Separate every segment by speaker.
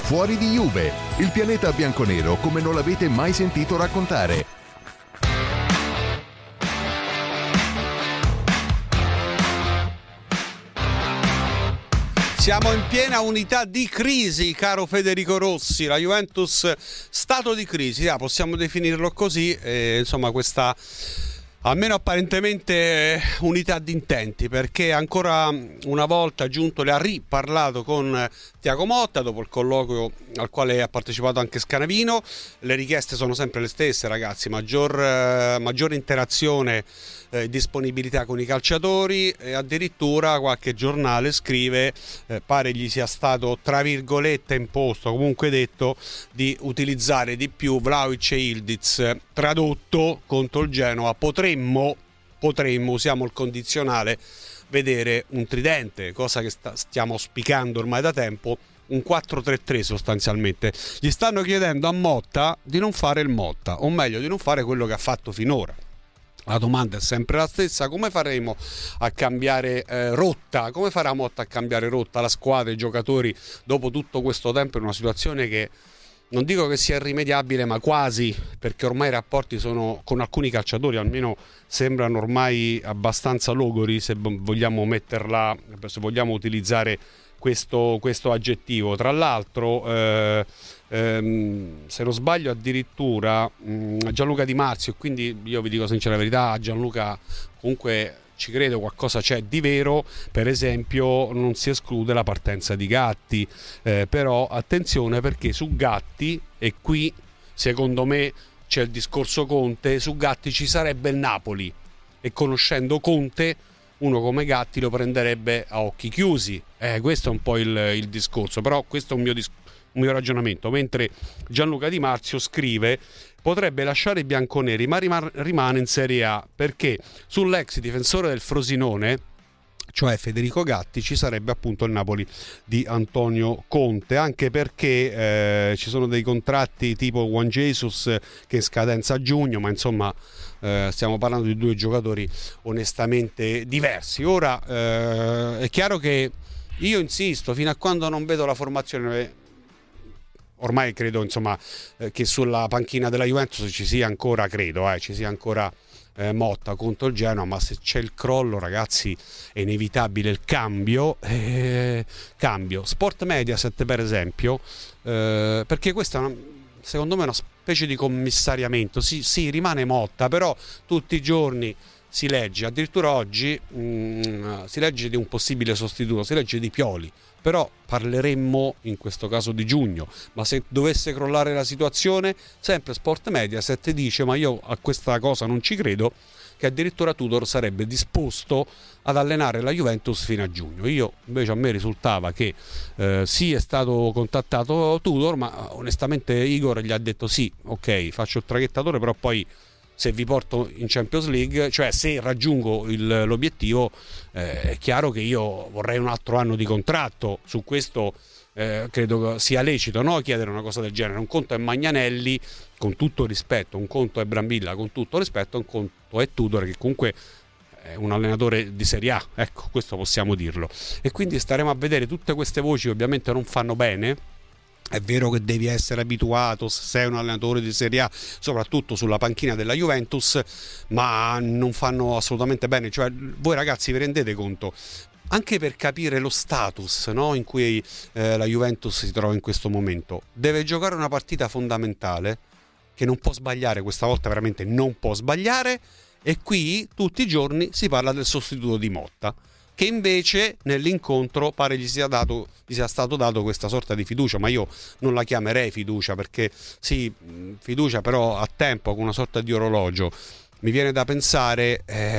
Speaker 1: Fuori di Juve, il pianeta bianconero come non l'avete mai sentito raccontare.
Speaker 2: Siamo in piena unità di crisi, caro Federico Rossi, la Juventus stato di crisi, possiamo definirlo così, insomma questa almeno apparentemente unità di intenti, perché ancora una volta Giuntoli ha riparlato con Thiago Motta dopo il colloquio al quale ha partecipato anche Scanavino. Le richieste sono sempre le stesse, ragazzi: maggiore interazione, disponibilità con i calciatori, e addirittura qualche giornale scrive, pare gli sia stato tra virgolette imposto, comunque detto, di utilizzare di più Vlahovic e Yildiz. Tradotto, contro il Genoa potremmo, usiamo il condizionale, vedere un tridente, cosa che stiamo auspicando ormai da tempo, un 4-3-3 sostanzialmente. Gli stanno chiedendo a Motta di non fare il Motta, o meglio di non fare quello che ha fatto finora. La domanda è sempre la stessa: come faremo a cambiare rotta? Come farà Motta a cambiare rotta, la squadra, i giocatori, dopo tutto questo tempo, in una situazione che non dico che sia irrimediabile, ma quasi, perché ormai i rapporti sono, con alcuni calciatori almeno, sembrano ormai abbastanza logori, se vogliamo metterla, se vogliamo utilizzare questo aggettivo. Tra l'altro, se non sbaglio, addirittura Gianluca Di Marzio, e quindi io vi dico sincera verità, Gianluca comunque ci credo, qualcosa c'è di vero. Per esempio non si esclude la partenza di Gatti, però attenzione, perché su Gatti, e qui secondo me c'è il discorso Conte, su Gatti ci sarebbe il Napoli, e conoscendo Conte uno come Gatti lo prenderebbe a occhi chiusi. Questo è un po' il discorso, però questo è un mio ragionamento. Mentre Gianluca Di Marzio scrive: potrebbe lasciare i bianconeri ma rimane in Serie A, perché sull'ex difensore del Frosinone, cioè Federico Gatti, ci sarebbe appunto il Napoli di Antonio Conte, anche perché ci sono dei contratti tipo Juan Jesus che è in scadenza a giugno, ma insomma stiamo parlando di due giocatori onestamente diversi. Ora è chiaro che io insisto, fino a quando non vedo la formazione, ormai credo insomma che sulla panchina della Juventus ci sia ancora, Motta contro il Genoa, ma se c'è il crollo, ragazzi, è inevitabile il cambio. Sport Mediaset, per esempio, perché questa secondo me è una specie di commissariamento. Sì, rimane Motta, però tutti i giorni si legge, addirittura oggi si legge di un possibile sostituto, si legge di Pioli. Però parleremmo in questo caso di giugno, ma se dovesse crollare la situazione, sempre Sport Mediaset dice, ma io a questa cosa non ci credo, che addirittura Tudor sarebbe disposto ad allenare la Juventus fino a giugno. Invece a me risultava che sì, è stato contattato Tudor, ma onestamente Igor gli ha detto sì, ok, faccio il traghettatore, però poi se vi porto in Champions League, cioè se raggiungo l'obiettivo, è chiaro che io vorrei un altro anno di contratto. Su questo credo sia lecito, no, chiedere una cosa del genere. Un conto è Magnanelli, con tutto rispetto, un conto è Brambilla, con tutto rispetto, un conto è Tudor, che comunque è un allenatore di Serie A, ecco, questo possiamo dirlo. E quindi staremo a vedere tutte queste voci che ovviamente non fanno bene. È vero che devi essere abituato, se sei un allenatore di Serie A, soprattutto sulla panchina della Juventus, ma non fanno assolutamente bene. Cioè, voi ragazzi vi rendete conto? Anche per capire lo status, no, in cui la Juventus si trova in questo momento, deve giocare una partita fondamentale che non può sbagliare, questa volta veramente non può sbagliare, e qui tutti i giorni si parla del sostituto di Motta, che invece nell'incontro pare gli sia stato dato questa sorta di fiducia, ma io non la chiamerei fiducia, perché sì, fiducia però a tempo, con una sorta di orologio. Mi viene da pensare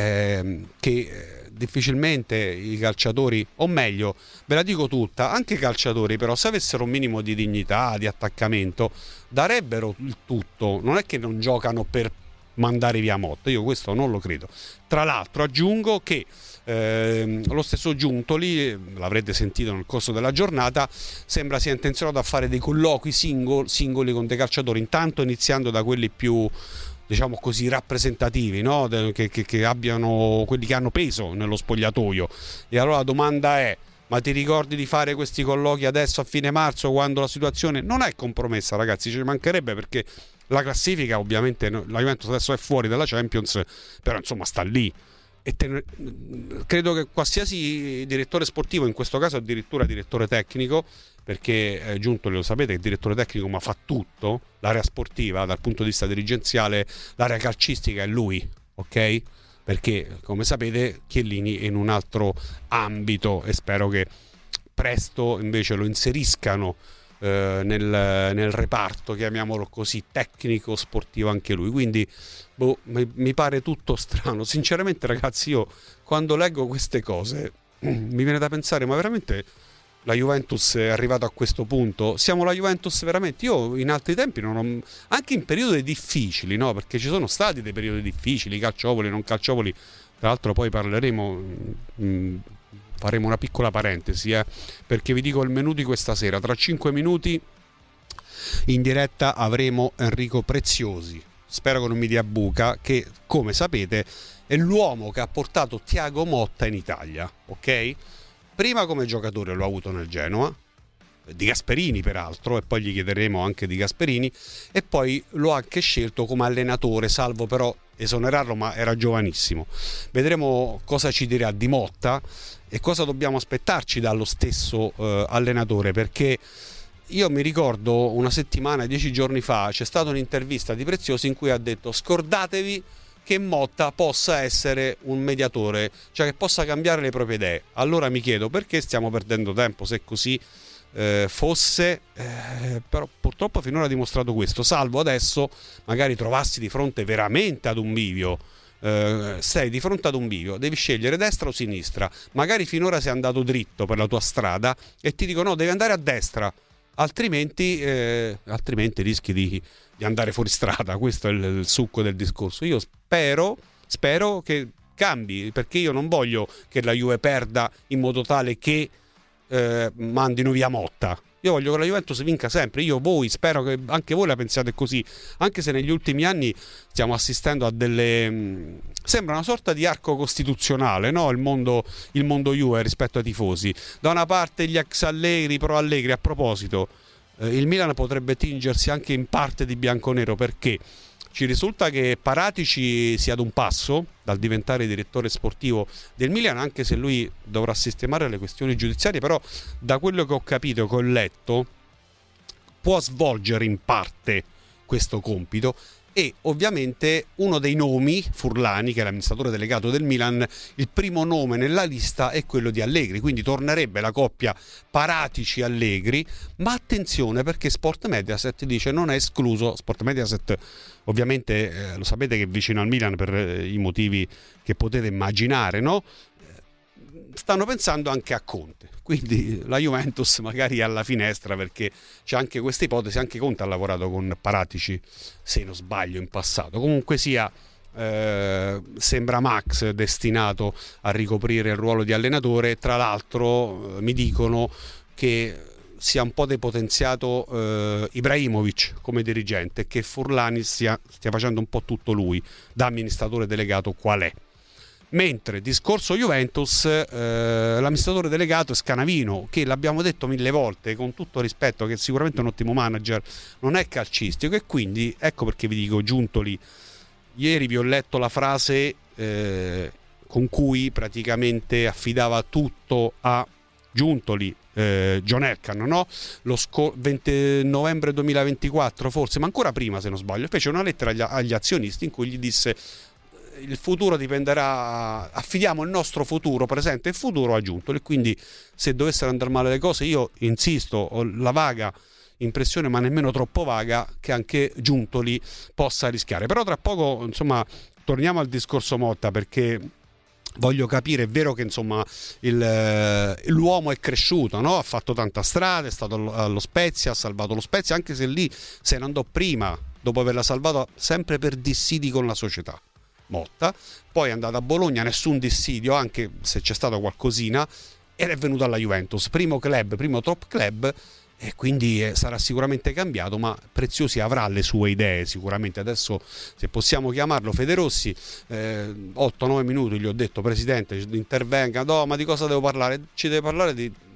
Speaker 2: che difficilmente i calciatori, o meglio, ve la dico tutta, anche i calciatori però, se avessero un minimo di dignità, di attaccamento, darebbero il tutto. Non è che non giocano per mandare via Motta, io questo non lo credo. Tra l'altro aggiungo che lo stesso Giuntoli, l'avrete sentito nel corso della giornata, sembra sia intenzionato a fare dei colloqui singoli con dei calciatori, intanto iniziando da quelli più, diciamo così, rappresentativi, no? che abbiano, quelli che hanno peso nello spogliatoio. E allora la domanda è: ma ti ricordi di fare questi colloqui adesso a fine marzo, quando la situazione non è compromessa, ragazzi, ci mancherebbe, perché la classifica ovviamente, la Juventus adesso è fuori dalla Champions, però insomma sta lì, e credo che qualsiasi direttore sportivo, in questo caso addirittura direttore tecnico, perché Giuntoli, lo sapete, è il direttore tecnico ma fa tutto, l'area sportiva dal punto di vista dirigenziale, l'area calcistica è lui, ok? Perché come sapete Chiellini è in un altro ambito, e spero che presto invece lo inseriscano nel reparto, chiamiamolo così, tecnico sportivo anche lui. Quindi mi pare tutto strano sinceramente, ragazzi. Io quando leggo queste cose mi viene da pensare, ma veramente la Juventus è arrivata a questo punto? Siamo la Juventus veramente? Io in altri tempi anche in periodi difficili, no? Perché ci sono stati dei periodi difficili, calciopoli, non calciopoli, tra l'altro poi parleremo, faremo una piccola parentesi, perché vi dico il menù di questa sera. Tra 5 minuti in diretta avremo Enrico Preziosi, spero che non mi dia buca, che come sapete è l'uomo che ha portato Thiago Motta in Italia, ok? Prima come giocatore lo ha avuto nel Genoa, di Gasperini peraltro, e poi gli chiederemo anche di Gasperini, e poi lo ha anche scelto come allenatore, salvo però esonerarlo, ma era giovanissimo. Vedremo cosa ci dirà di Motta e cosa dobbiamo aspettarci dallo stesso allenatore, perché io mi ricordo una settimana, 10 giorni fa, c'è stata un'intervista di Preziosi in cui ha detto: scordatevi che Motta possa essere un mediatore, cioè che possa cambiare le proprie idee. Allora mi chiedo perché stiamo perdendo tempo, se così fosse, però purtroppo finora ha dimostrato questo, salvo adesso magari trovassi di fronte veramente ad un bivio. Sei di fronte ad un bivio, devi scegliere destra o sinistra, magari finora sei andato dritto per la tua strada e ti dicono no, devi andare a destra, altrimenti rischi di andare fuori strada. Questo è il succo del discorso. Io spero che cambi, perché io non voglio che la Juve perda in modo tale che mandino via Motta. Io voglio che la Juventus vinca sempre. Spero che anche voi la pensiate così, anche se negli ultimi anni stiamo assistendo a sembra una sorta di arco costituzionale, no? Il mondo Juve rispetto ai tifosi. Da una parte gli ex Allegri, pro Allegri. A proposito, il Milan potrebbe tingersi anche in parte di bianconero, perché ci risulta che Paratici sia ad un passo dal diventare direttore sportivo del Milan, anche se lui dovrà sistemare le questioni giudiziarie, però da quello che ho capito, che ho letto, può svolgere in parte questo compito. E ovviamente uno dei nomi, Furlani, che è l'amministratore delegato del Milan, il primo nome nella lista è quello di Allegri, quindi tornerebbe la coppia Paratici-Allegri. Ma attenzione, perché Sport Mediaset dice non è escluso. Sport Mediaset ovviamente lo sapete che è vicino al Milan per i motivi che potete immaginare, no? Stanno pensando anche a Conte, quindi la Juventus magari è alla finestra, perché c'è anche questa ipotesi. Anche Conte ha lavorato con Paratici, se non sbaglio, in passato. Comunque sia, sembra Max destinato a ricoprire il ruolo di allenatore. Tra l'altro mi dicono che sia un po' depotenziato Ibrahimovic come dirigente, e che Furlani stia facendo un po' tutto lui, da amministratore delegato qual è. Mentre discorso Juventus, l'amministratore delegato è Scanavino, che l'abbiamo detto 1000 volte, con tutto rispetto, che sicuramente è un ottimo manager, non è calcistico. E quindi ecco perché vi dico Giuntoli. Ieri vi ho letto la frase con cui praticamente affidava tutto a Giuntoli, John Elkann, no? 20 novembre 2024 forse, ma ancora prima se non sbaglio, fece una lettera agli azionisti in cui gli disse: il futuro dipenderà, affidiamo il nostro futuro presente e futuro a Giuntoli. Quindi se dovessero andare male le cose, io insisto, ho la vaga impressione, ma nemmeno troppo vaga, che anche Giuntoli possa rischiare. Però tra poco, insomma, torniamo al discorso Motta, perché voglio capire. È vero che insomma l'uomo è cresciuto, no? Ha fatto tanta strada, è stato allo Spezia, ha salvato lo Spezia, anche se lì se ne andò prima, dopo averla salvato, sempre per dissidi con la società Motta. Poi è andato a Bologna, nessun dissidio, anche se c'è stato qualcosina, ed è venuto alla Juventus, primo top club, e quindi sarà sicuramente cambiato. Ma Preziosi avrà le sue idee sicuramente. Adesso, se possiamo chiamarlo, Federossi, 8-9 minuti gli ho detto: presidente, intervenga. No, ma di cosa devo parlare? Ci deve parlare di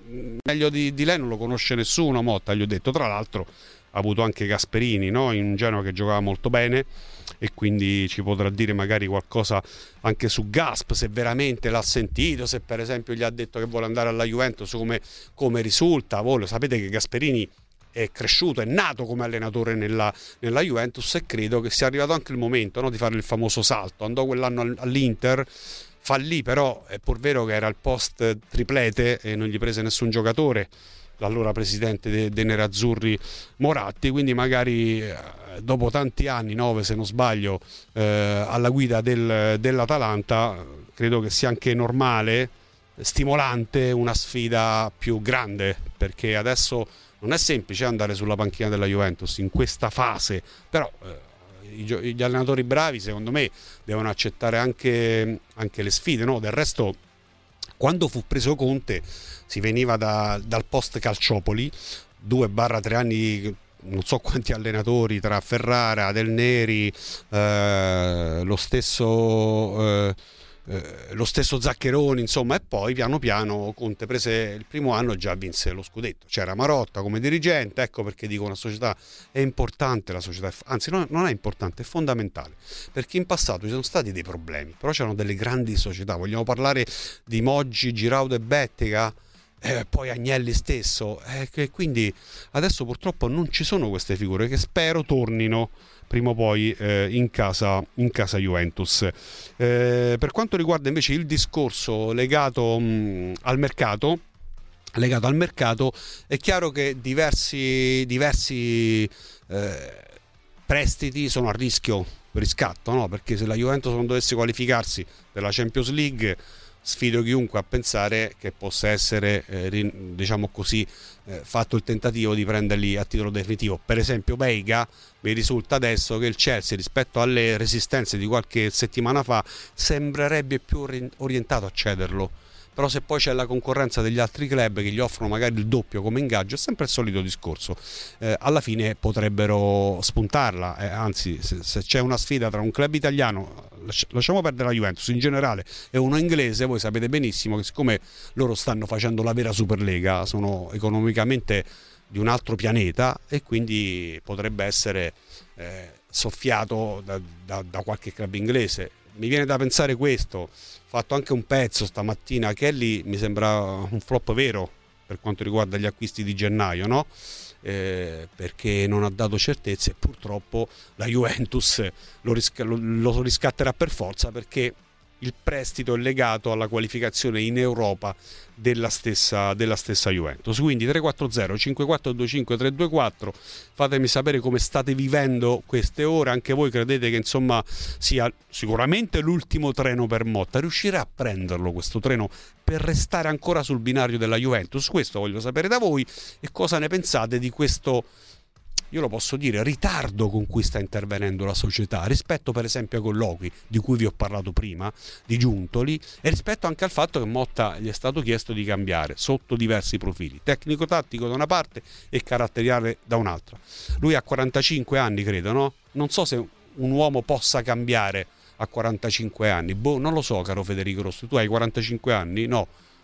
Speaker 2: meglio di lei non lo conosce nessuno, Motta, gli ho detto. Tra l'altro ha avuto anche Gasperini, no? In Genoa, che giocava molto bene, e quindi ci potrà dire magari qualcosa anche su Gasp, se veramente l'ha sentito, se per esempio gli ha detto che vuole andare alla Juventus, come risulta. Voi lo sapete che Gasperini è cresciuto, è nato come allenatore nella Juventus, e credo che sia arrivato anche il momento, no, di fare il famoso salto. Andò quell'anno all'Inter, fallì, però è pur vero che era il post triplete e non gli prese nessun giocatore l'allora presidente dei nerazzurri Moratti, quindi magari dopo tanti anni, 9 se non sbaglio, alla guida dell'Atalanta, credo che sia anche normale, stimolante, una sfida più grande, perché adesso non è semplice andare sulla panchina della Juventus in questa fase, però gli allenatori bravi secondo me devono accettare anche le sfide, no? Del resto, quando fu preso Conte si veniva dal post Calciopoli, 2-3 anni, non so quanti allenatori, tra Ferrara, Del Neri, lo stesso Zaccheroni, insomma, e poi piano piano Conte prese il primo anno e già vinse lo scudetto. C'era Marotta come dirigente, ecco perché dico una società è importante, la società anzi non è importante, è fondamentale, perché in passato ci sono stati dei problemi, però c'erano delle grandi società. Vogliamo parlare di Moggi, Giraudo e Bettega, poi Agnelli stesso, che quindi adesso purtroppo non ci sono queste figure, che spero tornino prima o poi in casa Juventus. Per quanto riguarda invece il discorso legato al mercato, è chiaro che diversi prestiti sono a riscatto, no? Perché se la Juventus non dovesse qualificarsi per la Champions League, sfido chiunque a pensare che possa essere diciamo così fatto il tentativo di prenderli a titolo definitivo. Per esempio Veiga, mi risulta adesso che il Chelsea, rispetto alle resistenze di qualche settimana fa, sembrerebbe più orientato a cederlo. Però se poi c'è la concorrenza degli altri club che gli offrono magari il doppio come ingaggio, è sempre il solito discorso, alla fine potrebbero spuntarla, anzi se c'è una sfida tra un club italiano, lasciamo perdere la Juventus in generale, e uno inglese, voi sapete benissimo che siccome loro stanno facendo la vera Superlega, sono economicamente di un altro pianeta, e quindi potrebbe essere soffiato da qualche club inglese. Mi viene da pensare questo. Ho fatto anche un pezzo stamattina, Kelly mi sembra un flop vero per quanto riguarda gli acquisti di gennaio, no? Perché non ha dato certezze, e purtroppo la Juventus lo riscatterà per forza, perché il prestito è legato alla qualificazione in Europa della stessa Juventus. Quindi 340 5425 324, fatemi sapere come state vivendo queste ore. Anche voi credete che insomma sia sicuramente l'ultimo treno per Motta? Riuscirà a prenderlo questo treno per restare ancora sul binario della Juventus? Questo voglio sapere da voi, e cosa ne pensate di questo, io lo posso dire, ritardo con cui sta intervenendo la società rispetto per esempio ai colloqui di cui vi ho parlato prima, di Giuntoli, e rispetto anche al fatto che Motta gli è stato chiesto di cambiare sotto diversi profili, tecnico-tattico da una parte e caratteriale da un'altra. Lui ha 45 anni, credo, no? Non so se un uomo possa cambiare a 45 anni, non lo so, caro Federico Rossi, tu hai 45 anni? No.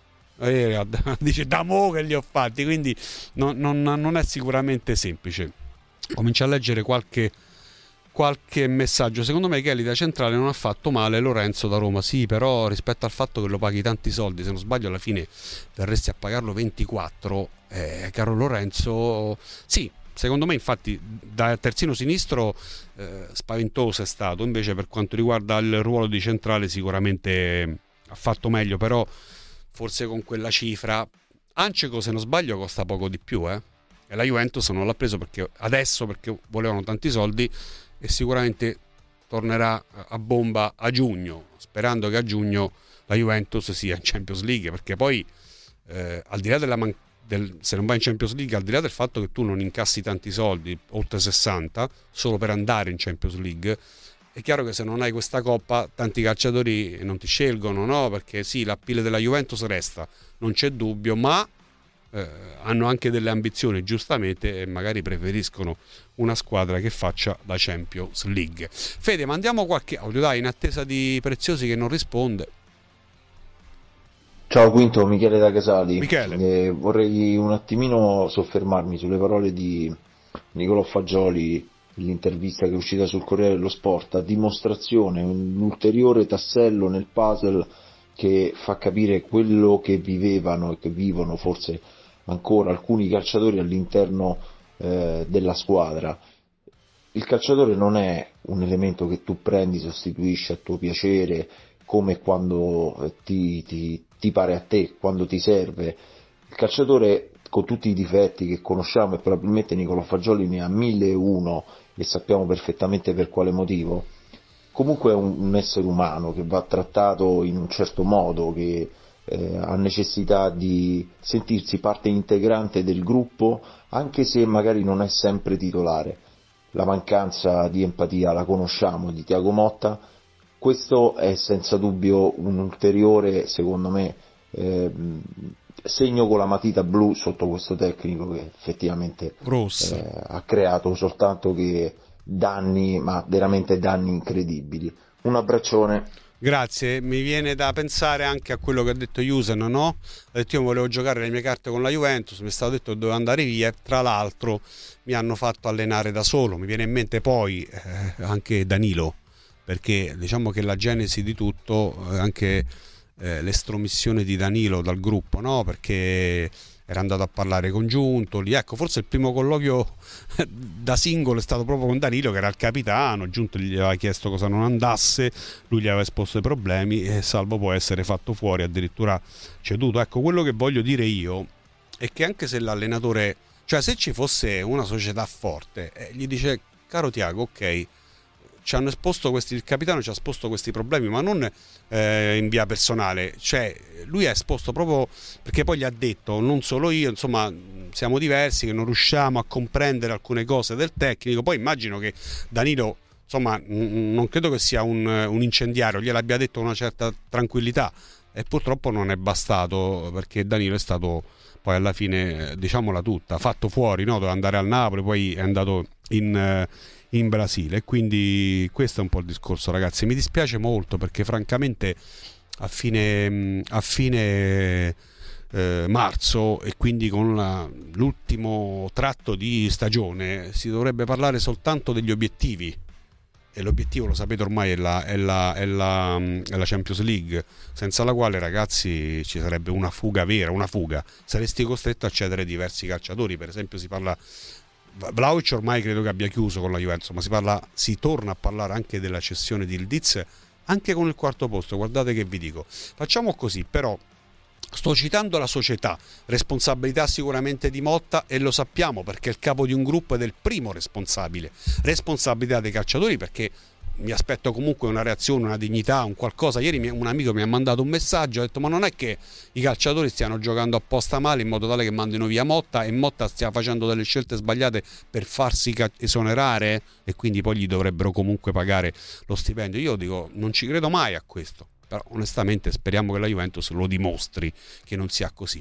Speaker 2: Dice da mo' che li ho fatti, quindi non è sicuramente semplice. Comincia a leggere qualche messaggio. Secondo me Kelly da centrale non ha fatto male, Lorenzo da Roma sì, però rispetto al fatto che lo paghi tanti soldi, se non sbaglio alla fine verresti a pagarlo 24, caro Lorenzo, sì, secondo me infatti da terzino sinistro spaventoso è stato, invece per quanto riguarda il ruolo di centrale sicuramente ha fatto meglio, però forse con quella cifra Anceco, se non sbaglio, costa poco di più, e la Juventus non l'ha preso perché volevano tanti soldi, e sicuramente tornerà a bomba a giugno, sperando che a giugno la Juventus sia in Champions League, perché poi al di là se non vai in Champions League, al di là del fatto che tu non incassi tanti soldi, oltre 60, solo per andare in Champions League, è chiaro che se non hai questa coppa tanti calciatori non ti scelgono, no? Perché sì, l'appeal della Juventus resta, non c'è dubbio, ma hanno anche delle ambizioni, giustamente, e magari preferiscono una squadra che faccia la Champions League. Fede, mandiamo qualche audio, dai, in attesa di Preziosi che non risponde.
Speaker 3: Ciao Quinto, Michele da Casali.
Speaker 2: Michele.
Speaker 3: Vorrei un attimino soffermarmi sulle parole di Nicolò Fagioli, l'intervista che è uscita sul Corriere dello Sport, a dimostrazione, un ulteriore tassello nel puzzle che fa capire quello che vivevano e che vivono forse ancora alcuni calciatori all'interno della squadra. Il calciatore non è un elemento che tu prendi, sostituisci a tuo piacere, come quando ti pare a te, quando ti serve. Il calciatore, con tutti i difetti che conosciamo, e probabilmente Nicolò Fagioli ne ha 1001 e sappiamo perfettamente per quale motivo, comunque è un essere umano che va trattato in un certo modo, che ha necessità di sentirsi parte integrante del gruppo, anche se magari non è sempre titolare. La mancanza di empatia la conosciamo di Thiago Motta, questo è senza dubbio un ulteriore, secondo me, segno con la matita blu sotto questo tecnico che effettivamente ha creato soltanto che danni, ma veramente danni incredibili. Un abbraccione.
Speaker 2: Grazie, mi viene da pensare anche a quello che ha detto Jusen, no? Ha detto io volevo giocare le mie carte con la Juventus, mi è stato detto che dovevo andare via e tra l'altro mi hanno fatto allenare da solo. Mi viene in mente poi anche Danilo, perché diciamo che la genesi di tutto è anche l'estromissione di Danilo dal gruppo, no? Perché era andato a parlare con Giuntoli, ecco, forse il primo colloquio da singolo è stato proprio con Danilo, che era il capitano. Giuntoli gli aveva chiesto cosa non andasse, lui gli aveva esposto i problemi e salvo può essere fatto fuori, addirittura ceduto. Ecco, quello che voglio dire io è che anche se l'allenatore, cioè se ci fosse una società forte, gli dice caro Tiago, ok, ci hanno esposto il capitano ci ha esposto questi problemi, ma non in via personale, cioè lui ha esposto proprio perché poi gli ha detto non solo io, insomma siamo diversi, che non riusciamo a comprendere alcune cose del tecnico. Poi immagino che Danilo, insomma, non credo che sia un incendiario, gliel'abbia detto con una certa tranquillità e purtroppo non è bastato, perché Danilo è stato poi alla fine, diciamola tutta, fatto fuori, no? Doveva andare al Napoli, poi è andato in Brasile, e quindi questo è un po' il discorso, ragazzi. Mi dispiace molto perché francamente a fine marzo, e quindi con l'ultimo tratto di stagione, si dovrebbe parlare soltanto degli obiettivi, e l'obiettivo, lo sapete ormai, è la Champions League, senza la quale, ragazzi, ci sarebbe una fuga vera, saresti costretto a cedere diversi calciatori. Per esempio si parla, Vlahovic ormai credo che abbia chiuso con la Juventus, ma si torna a parlare anche della cessione di Ildiz, anche con il quarto posto. Guardate che vi dico, facciamo così, però sto citando la società, responsabilità sicuramente di Motta, e lo sappiamo perché il capo di un gruppo ed è il primo responsabile, responsabilità dei calciatori, perché mi aspetto comunque una reazione, una dignità, un qualcosa. Ieri un amico mi ha mandato un messaggio, ha detto ma non è che i calciatori stiano giocando apposta male in modo tale che mandino via Motta e Motta stia facendo delle scelte sbagliate per farsi esonerare, e quindi poi gli dovrebbero comunque pagare lo stipendio. Io dico, non ci credo mai a questo, però onestamente speriamo che la Juventus lo dimostri che non sia così.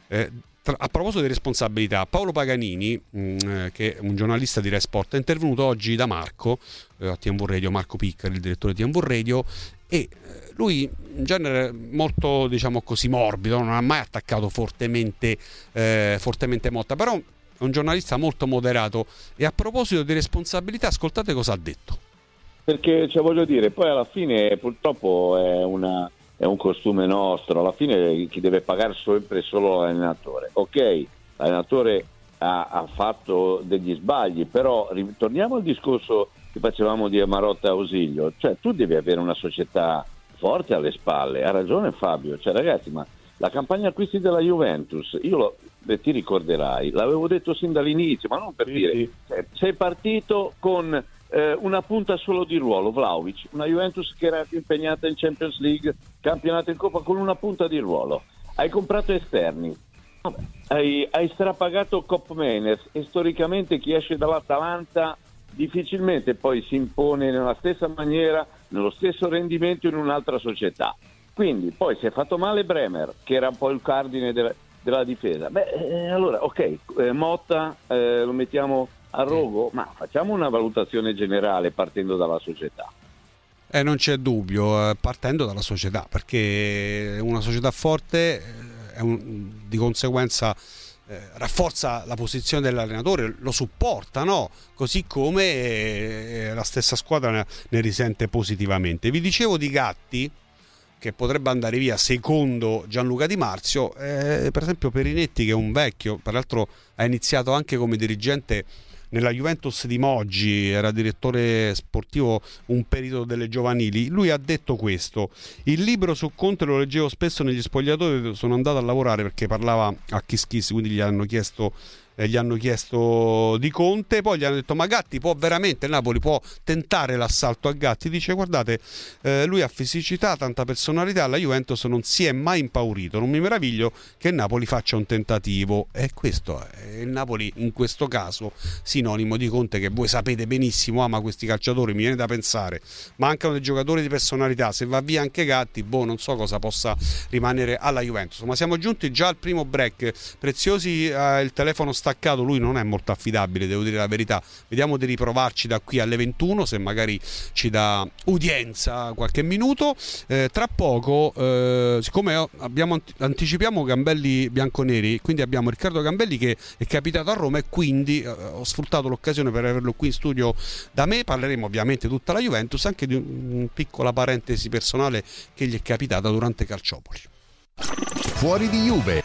Speaker 2: A proposito di responsabilità, Paolo Paganini, che è un giornalista di Rai Sport, è intervenuto oggi da Marco a TMV Radio, Marco Piccari, il direttore di TMV Radio, e lui in genere molto, diciamo così, morbido, non ha mai attaccato fortemente Motta, però è un giornalista molto moderato. E a proposito di responsabilità, ascoltate cosa ha detto.
Speaker 4: Perché, cioè, voglio dire, poi alla fine purtroppo è un costume nostro, alla fine chi deve pagare sempre solo l'allenatore. Ok, l'allenatore ha fatto degli sbagli, però ritorniamo al discorso che facevamo di Marotta Ausilio, cioè tu devi avere una società forte alle spalle. Ha ragione Fabio, cioè ragazzi, ma la campagna acquisti della Juventus, ti ricorderai, l'avevo detto sin dall'inizio, ma non per dire, sei partito con una punta solo di ruolo, Vlahovic, una Juventus che era impegnata in Champions League, campionato in Coppa, con una punta di ruolo. Hai comprato esterni, hai strapagato Cop Menez, e storicamente chi esce dall'Atalanta difficilmente poi si impone nella stessa maniera, nello stesso rendimento in un'altra società. Quindi poi si è fatto male Bremer, che era un po' il cardine della difesa. Allora ok, Motta lo mettiamo a rogo, ma facciamo una valutazione generale partendo dalla società.
Speaker 2: Non c'è dubbio, partendo dalla società, perché una società forte di conseguenza rafforza la posizione dell'allenatore, lo supporta, no? Così come la stessa squadra ne risente positivamente. Vi dicevo di Gatti, che potrebbe andare via secondo Gianluca Di Marzio, per esempio Perinetti, che è un vecchio, peraltro ha iniziato anche come dirigente nella Juventus di Moggi, era direttore sportivo un periodo delle giovanili. Lui ha detto questo: il libro su Conte lo leggevo spesso negli spogliatoi, sono andato a lavorare, perché parlava a Kiss Kiss, quindi gli hanno chiesto di Conte, poi gli hanno detto: ma Gatti può veramente, il Napoli può tentare l'assalto a Gatti? Dice: guardate, lui ha fisicità, tanta personalità, la Juventus non si è mai impaurito, non mi meraviglio che il Napoli faccia un tentativo. E questo è il Napoli in questo caso, sinonimo di Conte, che voi sapete benissimo ama questi calciatori, mi viene da pensare mancano dei giocatori di personalità, se va via anche Gatti, non so cosa possa rimanere alla Juventus. Ma siamo giunti già al primo break. Preziosi, il telefono staccato, lui non è molto affidabile, devo dire la verità. Vediamo di riprovarci da qui alle 21, se magari ci dà udienza qualche minuto. Tra poco, siccome anticipiamo Gambelli bianconeri, quindi abbiamo Riccardo Gambelli che è capitato a Roma, e quindi ho sfruttato l'occasione per averlo qui in studio da me. Parleremo ovviamente tutta la Juventus, anche di una piccola parentesi personale che gli è capitata durante Calciopoli.
Speaker 1: Fuori di Juve.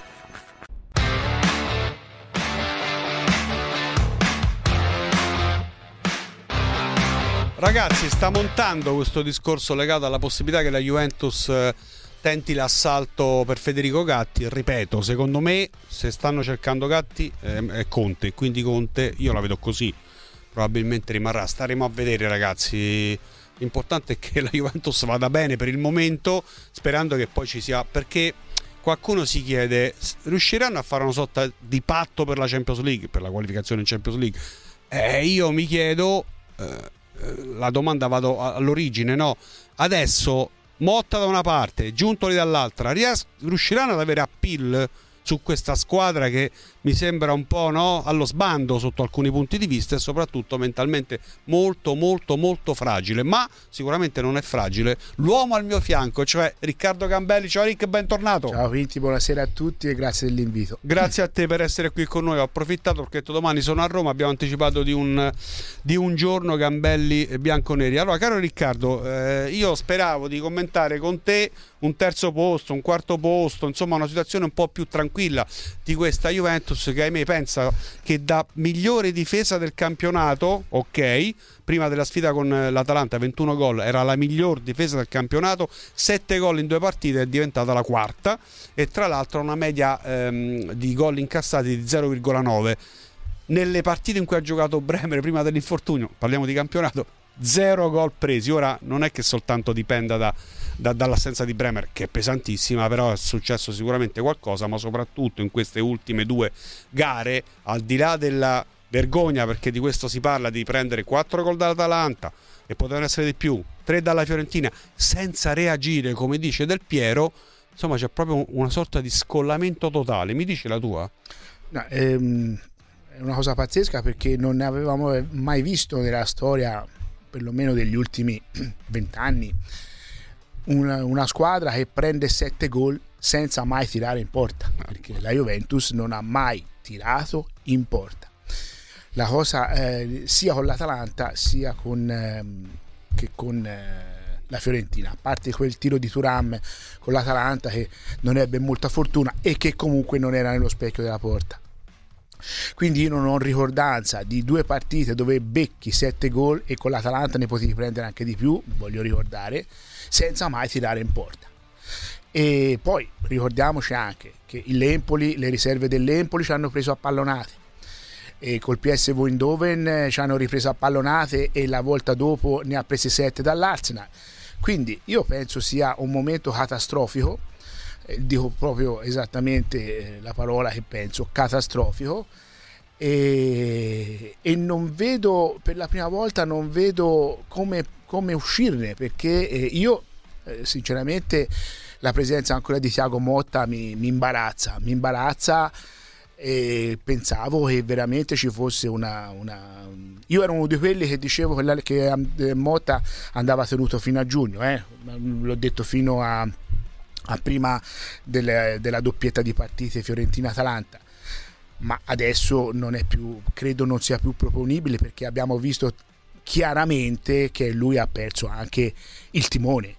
Speaker 2: Ragazzi, sta montando questo discorso legato alla possibilità che la Juventus tenti l'assalto per Federico Gatti. Ripeto, secondo me, se stanno cercando Gatti è Conte, quindi Conte io la vedo così, probabilmente rimarrà. Staremo a vedere, ragazzi. L'importante è che la Juventus vada bene per il momento, sperando che poi ci sia, perché qualcuno si chiede: riusciranno a fare una sorta di patto per la Champions League, per la qualificazione in Champions League? Io mi chiedo, la domanda, vado all'origine, no? Adesso Motta da una parte, Giuntoli dall'altra, riusciranno ad avere appeal su questa squadra che mi sembra un po', no, allo sbando sotto alcuni punti di vista, e soprattutto mentalmente molto molto molto fragile? Ma sicuramente non è fragile l'uomo al mio fianco, cioè Riccardo Gambelli. Ciao Rick, bentornato.
Speaker 5: Ciao Vinti, buonasera a tutti e grazie dell'invito.
Speaker 2: Grazie a te per essere qui con noi. Ho approfittato perché domani sono a Roma, abbiamo anticipato di un giorno Gambelli e bianconeri. Allora, caro Riccardo, io speravo di commentare con te un terzo posto, un quarto posto, insomma una situazione un po' più tranquilla di questa Juventus, che ahimè pensa che da migliore difesa del campionato, ok, prima della sfida con l'Atalanta 21 gol, era la miglior difesa del campionato, 7 gol in 2 partite, è diventata la quarta, e tra l'altro una media di gol incassati di 0,9. Nelle partite in cui ha giocato Bremer prima dell'infortunio, parliamo di campionato, 0 gol presi. Ora non è che soltanto dipenda dall'assenza di Bremer, che è pesantissima, però è successo sicuramente qualcosa, ma soprattutto in queste ultime 2 gare, al di là della vergogna, perché di questo si parla, di prendere 4 gol dall'Atalanta e potevano essere di più, 3 dalla Fiorentina, senza reagire, come dice Del Piero. Insomma, c'è proprio una sorta di scollamento totale. Mi dici la tua?
Speaker 5: No, è una cosa pazzesca, perché non ne avevamo mai visto nella storia, perlomeno degli ultimi 20 anni, una squadra che prende 7 gol senza mai tirare in porta, perché la Juventus non ha mai tirato in porta. La cosa sia con l'Atalanta sia che con la Fiorentina, a parte quel tiro di Thuram con l'Atalanta che non ebbe molta fortuna e che comunque non era nello specchio della porta. Quindi io non ho ricordanza di 2 partite dove becchi 7 gol, e con l'Atalanta ne potevi prendere anche di più, voglio ricordare, senza mai tirare in porta. E poi ricordiamoci anche che l'Empoli, le riserve dell'Empoli ci hanno preso a pallonate, e col PSV Eindhoven ci hanno ripreso a pallonate, e la volta dopo ne ha prese 7 dall'Arsenal. Quindi io penso sia un momento catastrofico, dico proprio esattamente la parola che penso, catastrofico, e non vedo, per la prima volta non vedo come uscirne, perché io sinceramente la presenza ancora di Thiago Motta mi imbarazza, e pensavo che veramente ci fosse una Io ero uno di quelli che dicevo che Motta andava tenuto fino a giugno, l'ho detto fino a prima della doppietta di partite Fiorentina-Atalanta, ma adesso credo non sia più proponibile, perché abbiamo visto chiaramente che lui ha perso anche il timone.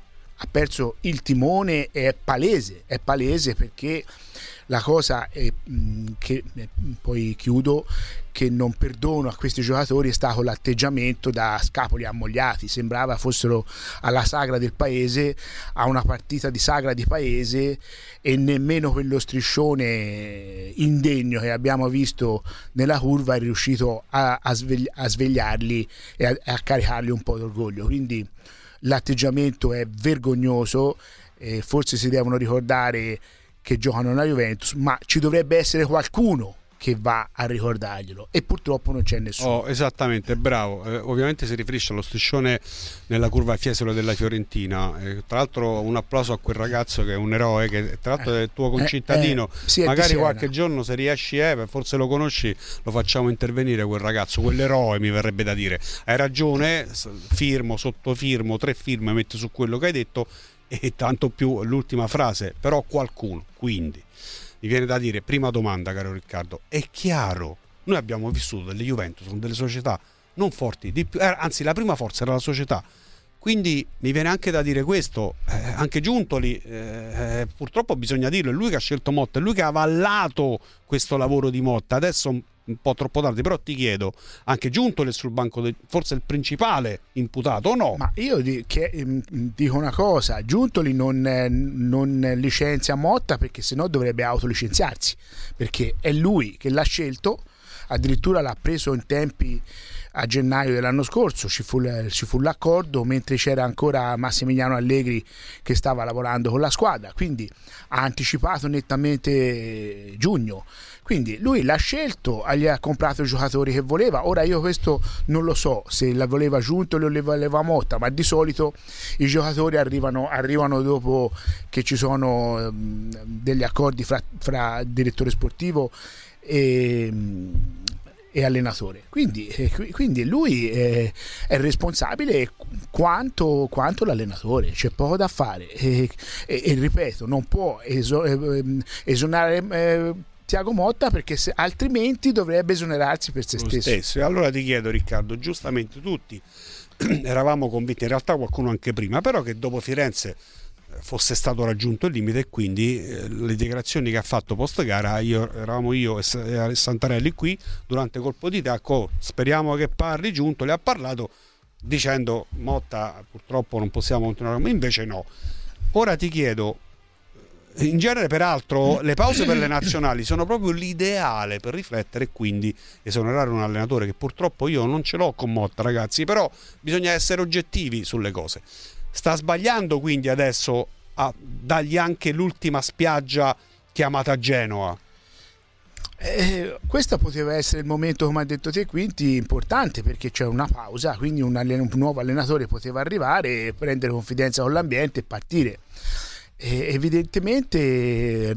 Speaker 5: È palese, perché la cosa è, che poi chiudo, che non perdono a questi giocatori, è stato l'atteggiamento da scapoli ammogliati. Sembrava fossero alla sagra del paese, a una partita di sagra di paese, e nemmeno quello striscione indegno che abbiamo visto nella curva è riuscito a svegliarli e a caricarli un po' d'orgoglio. Quindi l'atteggiamento è vergognoso, forse si devono ricordare che giocano nella Juventus, ma ci dovrebbe essere qualcuno che va a ricordarglielo, e purtroppo non c'è nessuno.
Speaker 2: Esattamente, bravo. Ovviamente si riferisce allo striscione nella curva Fiesolo della Fiorentina. Tra l'altro un applauso a quel ragazzo che è un eroe, che tra l'altro è il tuo concittadino. Magari qualche giorno, se riesci, forse lo conosci, lo facciamo intervenire quel ragazzo, quell'eroe, mi verrebbe da dire. Hai ragione, firmo, sottofirmo, 3 firme metto su quello che hai detto, e tanto più l'ultima frase, però qualcuno. Quindi mi viene da dire, prima domanda, caro Riccardo, è chiaro, noi abbiamo vissuto delle Juventus con delle società non forti, anzi la prima forza era la società, quindi mi viene anche da dire questo, anche Giuntoli, purtroppo bisogna dirlo, è lui che ha scelto Motta, è lui che ha avallato questo lavoro di Motta. Adesso un po' troppo tardi, però ti chiedo, anche Giuntoli è sul banco, forse il principale imputato, o no?
Speaker 5: Ma io dico una cosa, Giuntoli non licenzia Motta, perché sennò dovrebbe autolicenziarsi, perché è lui che l'ha scelto, addirittura l'ha preso in tempi a gennaio dell'anno scorso, ci fu l'accordo mentre c'era ancora Massimiliano Allegri che stava lavorando con la squadra, quindi ha anticipato nettamente giugno. Quindi lui l'ha scelto, gli ha comprato i giocatori che voleva. Ora io questo non lo so se la voleva Giuntoli o le voleva Motta, ma di solito i giocatori arrivano dopo che ci sono degli accordi fra direttore sportivo e allenatore. Quindi lui è responsabile quanto l'allenatore, c'è poco da fare, e ripeto, non può esonerare Thiago Motta, perché altrimenti dovrebbe esonerarsi per se stesso.
Speaker 2: E allora ti chiedo, Riccardo, giustamente tutti eravamo convinti, in realtà qualcuno anche prima, però che dopo Firenze fosse stato raggiunto il limite, e quindi le dichiarazioni che ha fatto post gara, eravamo io e Santarelli qui durante colpo di tacco, speriamo che parli Giuntoli, ha parlato dicendo Motta purtroppo non possiamo continuare, invece no. Ora ti chiedo, in genere peraltro le pause per le nazionali sono proprio l'ideale per riflettere e quindi esonerare un allenatore, che purtroppo io non ce l'ho con Motta, ragazzi, però bisogna essere oggettivi sulle cose. Sta sbagliando quindi adesso a dargli anche l'ultima spiaggia chiamata Genoa?
Speaker 5: Questo poteva essere il momento, come ha detto te Quinti, importante, perché c'è una pausa, quindi un nuovo allenatore poteva arrivare, prendere confidenza con l'ambiente e partire. Evidentemente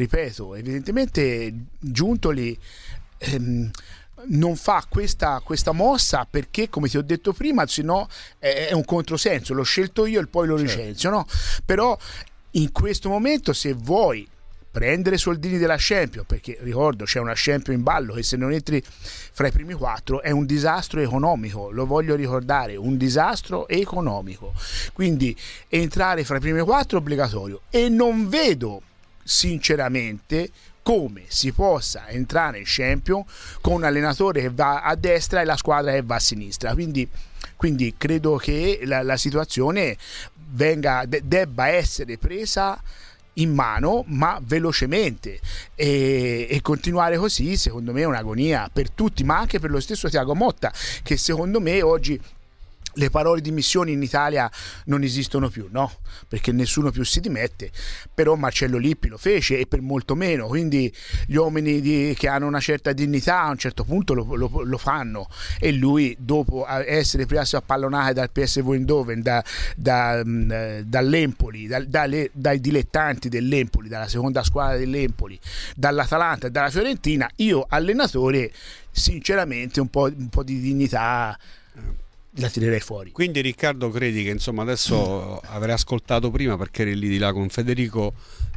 Speaker 5: Giuntoli non fa questa mossa perché, come ti ho detto prima, sennò è un controsenso, l'ho scelto io e poi lo licenzio, no? Però in questo momento, se vuoi prendere soldini della Champions, perché ricordo c'è una Champions in ballo che se non entri fra i primi 4 è un disastro economico, lo voglio ricordare, un disastro economico, quindi entrare fra i primi 4 è obbligatorio, e non vedo sinceramente come si possa entrare in Champions con un allenatore che va a destra e la squadra che va a sinistra, quindi credo che la situazione debba essere presa in mano, ma velocemente, e continuare così secondo me è un'agonia per tutti, ma anche per lo stesso Thiago Motta, che secondo me oggi le parole di dimissioni in Italia non esistono più, no? Perché nessuno più si dimette, però Marcello Lippi lo fece, e per molto meno, quindi gli uomini che hanno una certa dignità a un certo punto lo fanno, e lui, dopo essere preso a pallonate dal PSV Eindhoven, dall'Empoli, dai dilettanti dell'Empoli, dalla seconda squadra dell'Empoli, dall'Atalanta e dalla Fiorentina, io allenatore sinceramente un po' di dignità la tirerei fuori.
Speaker 2: Quindi Riccardo credi che insomma adesso avrei ascoltato prima perché eri lì di là con Federico,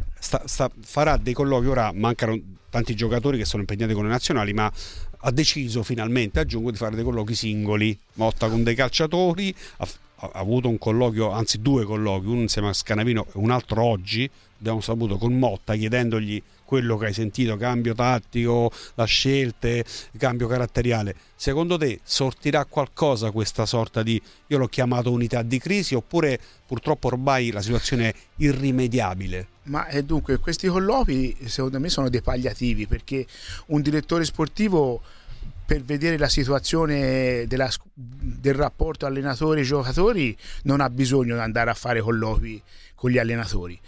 Speaker 2: farà dei colloqui, ora mancano tanti giocatori che sono impegnati con le nazionali, ma ha deciso finalmente, aggiungo, di fare dei colloqui singoli, Motta con dei calciatori, ha avuto un colloquio, anzi 2 colloqui, uno insieme a Scanavino e un altro oggi, abbiamo saputo, con Motta, chiedendogli quello che hai sentito, cambio tattico, la scelte, cambio caratteriale. Secondo te sortirà qualcosa questa sorta di, io l'ho chiamato unità di crisi, oppure purtroppo ormai la situazione è irrimediabile?
Speaker 5: Ma dunque questi colloqui secondo me sono dei palliativi, perché un direttore sportivo, per vedere la situazione del rapporto allenatori-giocatori, non ha bisogno di andare a fare colloqui con gli allenatori.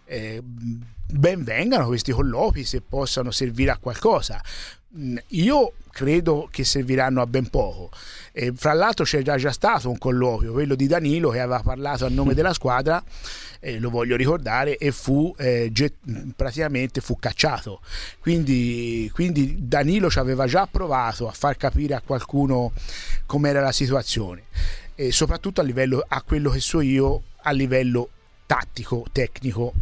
Speaker 5: Ben vengano questi colloqui se possano servire a qualcosa. Io credo che serviranno a ben poco. Fra l'altro c'è già stato un colloquio, quello di Danilo, che aveva parlato a nome della squadra, lo voglio ricordare, e praticamente fu cacciato. Quindi Danilo ci aveva già provato a far capire a qualcuno com'era la situazione, e soprattutto a quello che so io, a livello tattico, tecnico,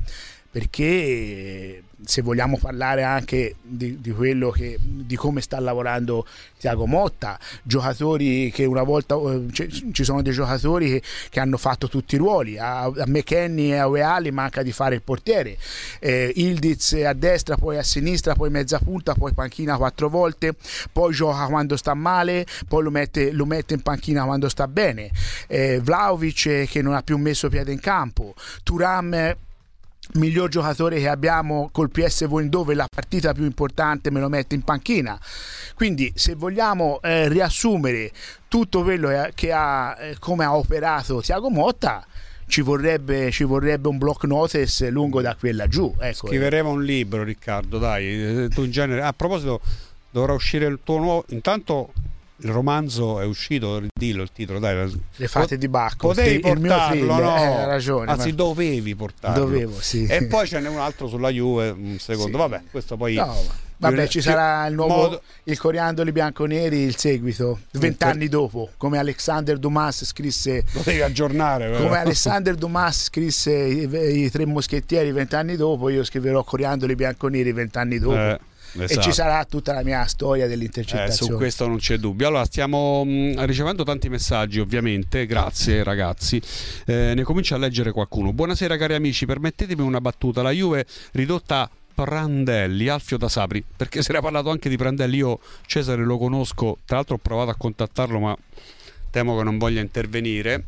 Speaker 5: perché se vogliamo parlare anche di quello di come sta lavorando Thiago Motta, giocatori che una volta ci sono dei giocatori che hanno fatto tutti i ruoli, a McKennie e a Weali manca di fare il portiere, Ildiz a destra, poi a sinistra, poi mezza punta, poi panchina 4 volte, poi gioca quando sta male, poi lo mette in panchina quando sta bene, Vlahovic che non ha più messo piede in campo, Thuram miglior giocatore che abbiamo col PSV Eindhoven, la partita più importante me lo mette in panchina. Quindi se vogliamo riassumere tutto quello che come ha operato Thiago Motta, ci vorrebbe un block notice lungo da quella giù, ecco.
Speaker 2: Scriveremo un libro, Riccardo, dai, tu in genere. A proposito, dovrà uscire il tuo nuovo, intanto il romanzo è uscito, dillo il titolo, dai.
Speaker 5: Le fate di Bacco.
Speaker 2: Potevi portarlo, no?
Speaker 5: Hai ragione.
Speaker 2: Anzi, dovevi portarlo.
Speaker 5: Dovevo, sì.
Speaker 2: E poi ce n'è un altro sulla Juve, un secondo. Sì. Vabbè, questo poi...
Speaker 5: No, vabbè, ci sarà il nuovo, il Coriandoli bianconeri, il seguito, 20 anni dopo, come Alexander Dumas scrisse.
Speaker 2: Lo devi aggiornare, però.
Speaker 5: Come Alexander Dumas scrisse i 3 moschettieri 20 anni dopo, io scriverò Coriandoli bianconeri 20 anni dopo. Esatto. E ci sarà tutta la mia storia dell'intercettazione.
Speaker 2: Su questo non c'è dubbio. Allora, stiamo ricevendo tanti messaggi, ovviamente. Grazie ragazzi. Ne comincio a leggere qualcuno. Buonasera cari amici, permettetemi una battuta. La Juve ridotta a Prandelli, Alfio da Sapri, perché si era parlato anche di Prandelli. Io Cesare lo conosco, tra l'altro ho provato a contattarlo, ma temo che non voglia intervenire.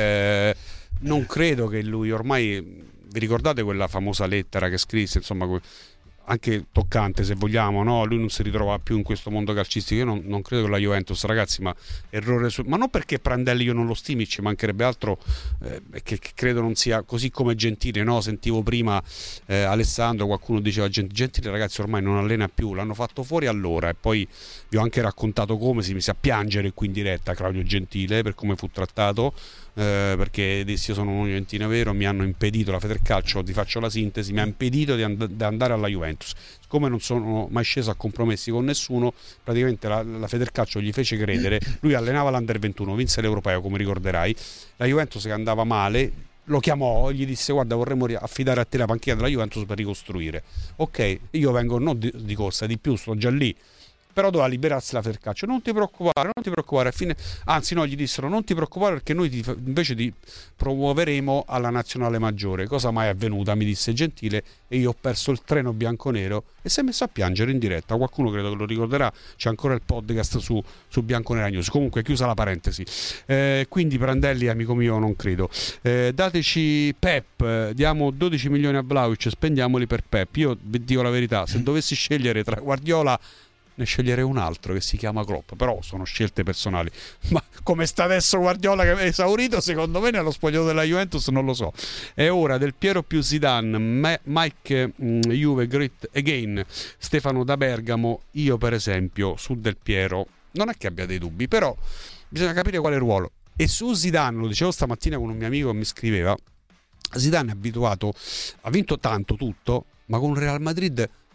Speaker 2: Non credo che lui ormai, vi ricordate quella famosa lettera che scrisse, insomma, anche toccante se vogliamo, no? Lui non si ritrova più in questo mondo calcistico. Io non credo che la Juventus, ragazzi, ma errore ma non perché Prandelli io non lo stimi, ci mancherebbe altro, che credo non sia così come Gentile, no? Sentivo prima Alessandro, qualcuno diceva Gentile ragazzi ormai non allena più, l'hanno fatto fuori allora, e poi vi ho anche raccontato come si mise a piangere qui in diretta Claudio Gentile per come fu trattato, perché dissi io sono un juventino vero, mi hanno impedito, la Federcalcio, ti faccio la sintesi, mi ha impedito di andare alla Juventus. Siccome non sono mai sceso a compromessi con nessuno, praticamente la Federcalcio gli fece credere, lui allenava l'Under 21, vinse l'Europeo come ricorderai, la Juventus che andava male lo chiamò, gli disse guarda vorremmo affidare a te la panchina della Juventus per ricostruire. Ok, io vengo non di corsa, di più sto già lì, però doveva liberarsi la Federcalcio. Non ti preoccupare, a fine, anzi no, gli dissero non ti preoccupare perché noi invece ti promuoveremo alla nazionale maggiore. Cosa mai è avvenuta, mi disse Gentile, e io ho perso il treno bianconero e si è messo a piangere in diretta. Qualcuno credo che lo ricorderà, c'è ancora il podcast su Bianconera News. Comunque chiusa la parentesi, quindi Prandelli amico mio non credo. Dateci Pep, diamo 12 milioni a Vlahovic, spendiamoli per Pep. Io vi dico la verità, se dovessi scegliere tra Guardiola ne sceglierei un altro che si chiama Klopp, però sono scelte personali. Ma come sta adesso Guardiola che è esaurito, secondo me nello spogliato della Juventus non lo so. È ora del Piero più Zidane, Mike Juve Great Again, Stefano da Bergamo. Io per esempio su Del Piero non è che abbia dei dubbi, però bisogna capire quale ruolo. E su Zidane, lo dicevo stamattina con un mio amico che mi scriveva, Zidane è abituato, ha vinto tanto tutto, ma con Real Madrid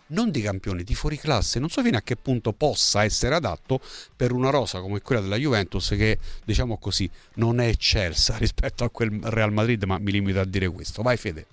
Speaker 2: non di campione, di fuoriclasse. Non so fino a che punto possa essere adatto per una rosa come quella della Juventus, che, diciamo così, non è eccelsa rispetto a quel Real Madrid, ma mi limito a dire questo. Vai Fede.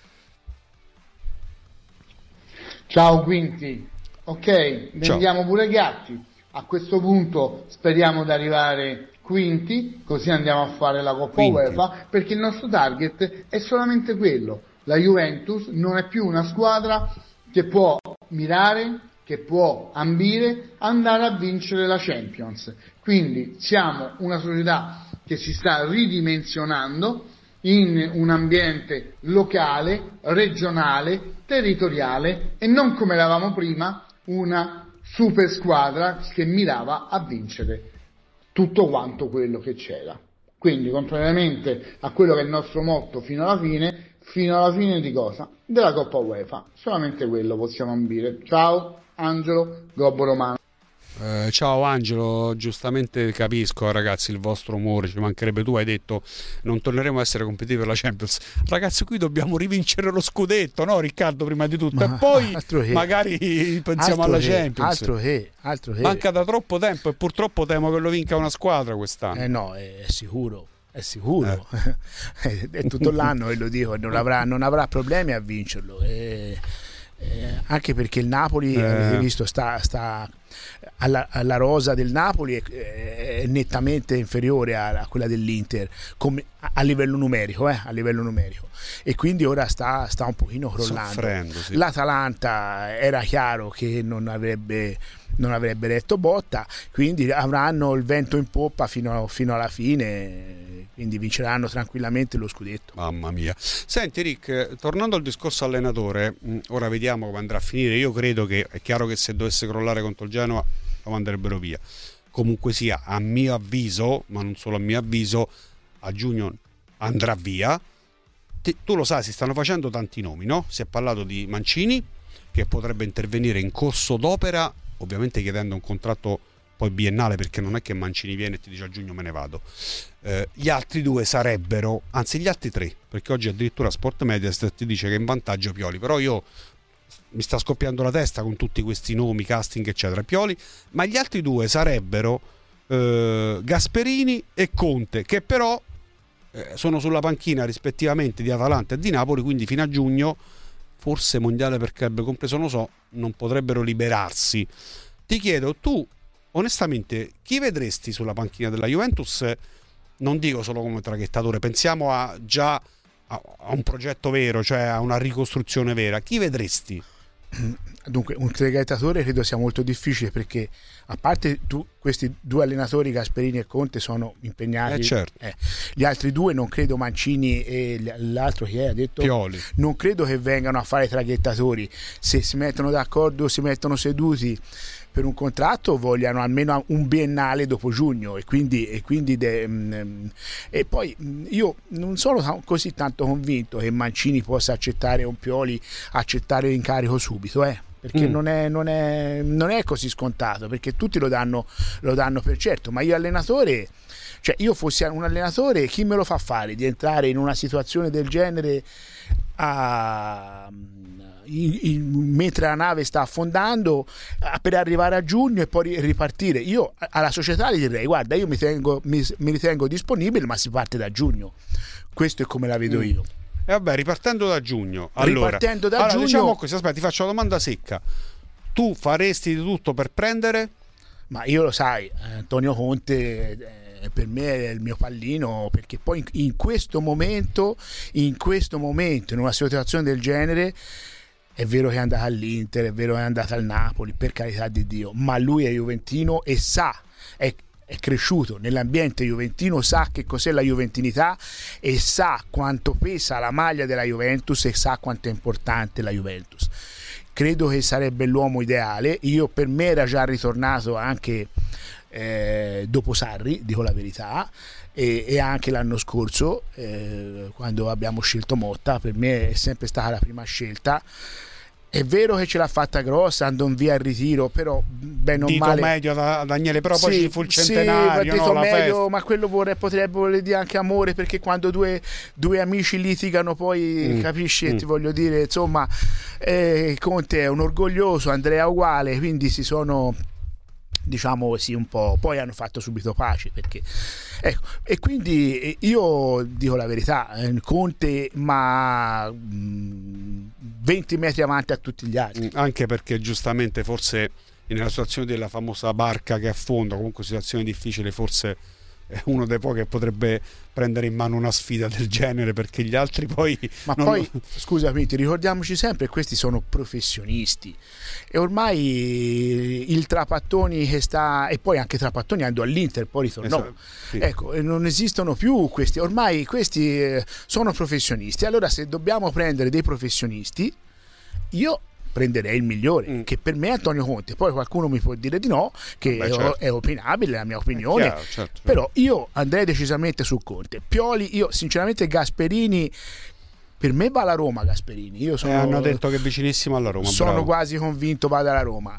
Speaker 6: Ciao Quinti, ok, vendiamo pure Gatti. A questo punto speriamo di arrivare quinti, così andiamo a fare la Coppa UEFA, perché il nostro target è solamente quello. La Juventus non è più una squadra che può mirare, che può ambire andare a vincere la Champions. Quindi siamo una società che si sta ridimensionando in un ambiente locale, regionale, territoriale, e non come eravamo prima, una super squadra che mirava a vincere tutto quanto quello che c'era. Quindi, contrariamente a quello che è il nostro motto fino alla fine di cosa? Della Coppa UEFA. Solamente quello possiamo ambire. Ciao Angelo, Gobbo Romano.
Speaker 2: Ciao Angelo, giustamente capisco ragazzi il vostro umore, ci mancherebbe. Tu hai detto non torneremo a essere competitivi per la Champions. Ragazzi, qui dobbiamo rivincere lo scudetto, no Riccardo, prima di tutto, e poi magari pensiamo alla Champions.
Speaker 5: Altro che.
Speaker 2: Manca da troppo tempo e purtroppo temo che lo vinca una squadra quest'anno.
Speaker 5: No, è sicuro. È tutto l'anno e lo dico, non avrà problemi a vincerlo. Anche perché il Napoli, avete visto, sta alla rosa del Napoli è nettamente inferiore a quella dell'Inter a livello numerico, e quindi ora sta un pochino crollando. Soffrendo, sì. L'Atalanta era chiaro che non avrebbe retto botta, quindi avranno il vento in poppa fino alla fine, quindi vinceranno tranquillamente lo scudetto.
Speaker 2: Mamma mia. Senti Rick, tornando al discorso allenatore, ora vediamo come andrà a finire. Io credo che è chiaro che se dovesse crollare contro il Genoa lo manderebbero via. Comunque sia, a mio avviso, ma non solo a mio avviso, a giugno andrà via. Tu lo sai, si stanno facendo tanti nomi, no? Si è parlato di Mancini, che potrebbe intervenire in corso d'opera, ovviamente chiedendo un contratto poi biennale, perché non è che Mancini viene e ti dice a giugno me ne vado. Gli altri due sarebbero, anzi gli altri tre, perché oggi addirittura Sport Mediaset ti dice che è in vantaggio Pioli, però io mi sta scoppiando la testa con tutti questi nomi, casting eccetera. Pioli, ma gli altri due sarebbero Gasperini e Conte, che però sono sulla panchina rispettivamente di Atalanta e di Napoli, quindi fino a giugno, forse mondiale per club compreso, non lo so, non potrebbero liberarsi. Ti chiedo, tu onestamente chi vedresti sulla panchina della Juventus? Non dico solo come traghettatore, pensiamo a un progetto vero, cioè a una ricostruzione vera. Chi vedresti?
Speaker 5: Dunque, un traghettatore credo sia molto difficile, perché a parte questi due allenatori, Gasperini e Conte, sono impegnati.
Speaker 2: Certo.
Speaker 5: Gli altri due non credo, Mancini e l'altro che ha detto
Speaker 2: Pioli, non
Speaker 5: credo che vengano a fare traghettatori. Se si mettono d'accordo, si mettono seduti per un contratto, vogliano almeno un biennale dopo giugno, e poi io non sono così tanto convinto che Mancini possa accettare un Pioli, accettare l'incarico subito, perché non è così scontato, perché tutti lo danno per certo. Ma io allenatore, cioè io fossi un allenatore, chi me lo fa fare di entrare in una situazione del genere mentre la nave sta affondando, per arrivare a giugno e poi ripartire? Io alla società gli direi: guarda, io mi ritengo disponibile, ma si parte da giugno. Questo è come la vedo io.
Speaker 2: E vabbè, ripartendo da giugno,
Speaker 5: giugno,
Speaker 2: diciamo così, aspetta, ti faccio una domanda secca. Tu faresti di tutto per prendere?
Speaker 5: Ma io lo sai, Antonio Conte per me è il mio pallino, perché poi in questo momento, in una situazione del genere, è vero che è andata all'Inter, è vero che è andata al Napoli, per carità di Dio, ma lui è juventino e sa, è cresciuto nell'ambiente juventino, sa che cos'è la juventinità e sa quanto pesa la maglia della Juventus e sa quanto è importante la Juventus. Credo che sarebbe l'uomo ideale. Io, per me, era già ritornato anche dopo Sarri, dico la verità, e anche l'anno scorso, quando abbiamo scelto Motta. Per me è sempre stata la prima scelta. È vero che ce l'ha fatta grossa, andò via al ritiro, però bene o
Speaker 2: dito
Speaker 5: male...
Speaker 2: medio da Daniele, però poi
Speaker 5: Sì,
Speaker 2: ci fu il centenario,
Speaker 5: dito
Speaker 2: no? La
Speaker 5: medio,
Speaker 2: festa.
Speaker 5: ma quello potrebbe voler dire anche amore, perché quando due amici litigano poi capisci, ti voglio dire, insomma, Conte è un orgoglioso, Andrea uguale, quindi si sono, diciamo così, un po', poi hanno fatto subito pace, perché ecco, e quindi io dico la verità, Conte ma 20 metri avanti a tutti gli altri,
Speaker 2: Anche perché giustamente forse nella situazione della famosa barca che affonda, comunque situazione difficile, forse è uno dei pochi che potrebbe prendere in mano una sfida del genere, perché gli altri poi...
Speaker 5: ma poi scusami, ricordiamoci sempre, questi sono professionisti e ormai il Trapattoni che sta, e poi anche Trapattoni andò all'Inter, poi ritornò,
Speaker 2: esatto, sì.
Speaker 5: ecco, non esistono più questi, ormai questi sono professionisti. Allora se dobbiamo prendere dei professionisti, io prenderei il migliore, che per me è Antonio Conte. Poi qualcuno mi può dire di no, che
Speaker 2: certo,
Speaker 5: è opinabile, la mia opinione,
Speaker 2: chiaro, certo.
Speaker 5: però io andrei decisamente su Conte. Pioli, io sinceramente Gasperini, per me va alla Roma. Gasperini, io sono,
Speaker 2: hanno detto che è vicinissimo alla Roma,
Speaker 5: sono
Speaker 2: bravo.
Speaker 5: quasi convinto vada alla Roma.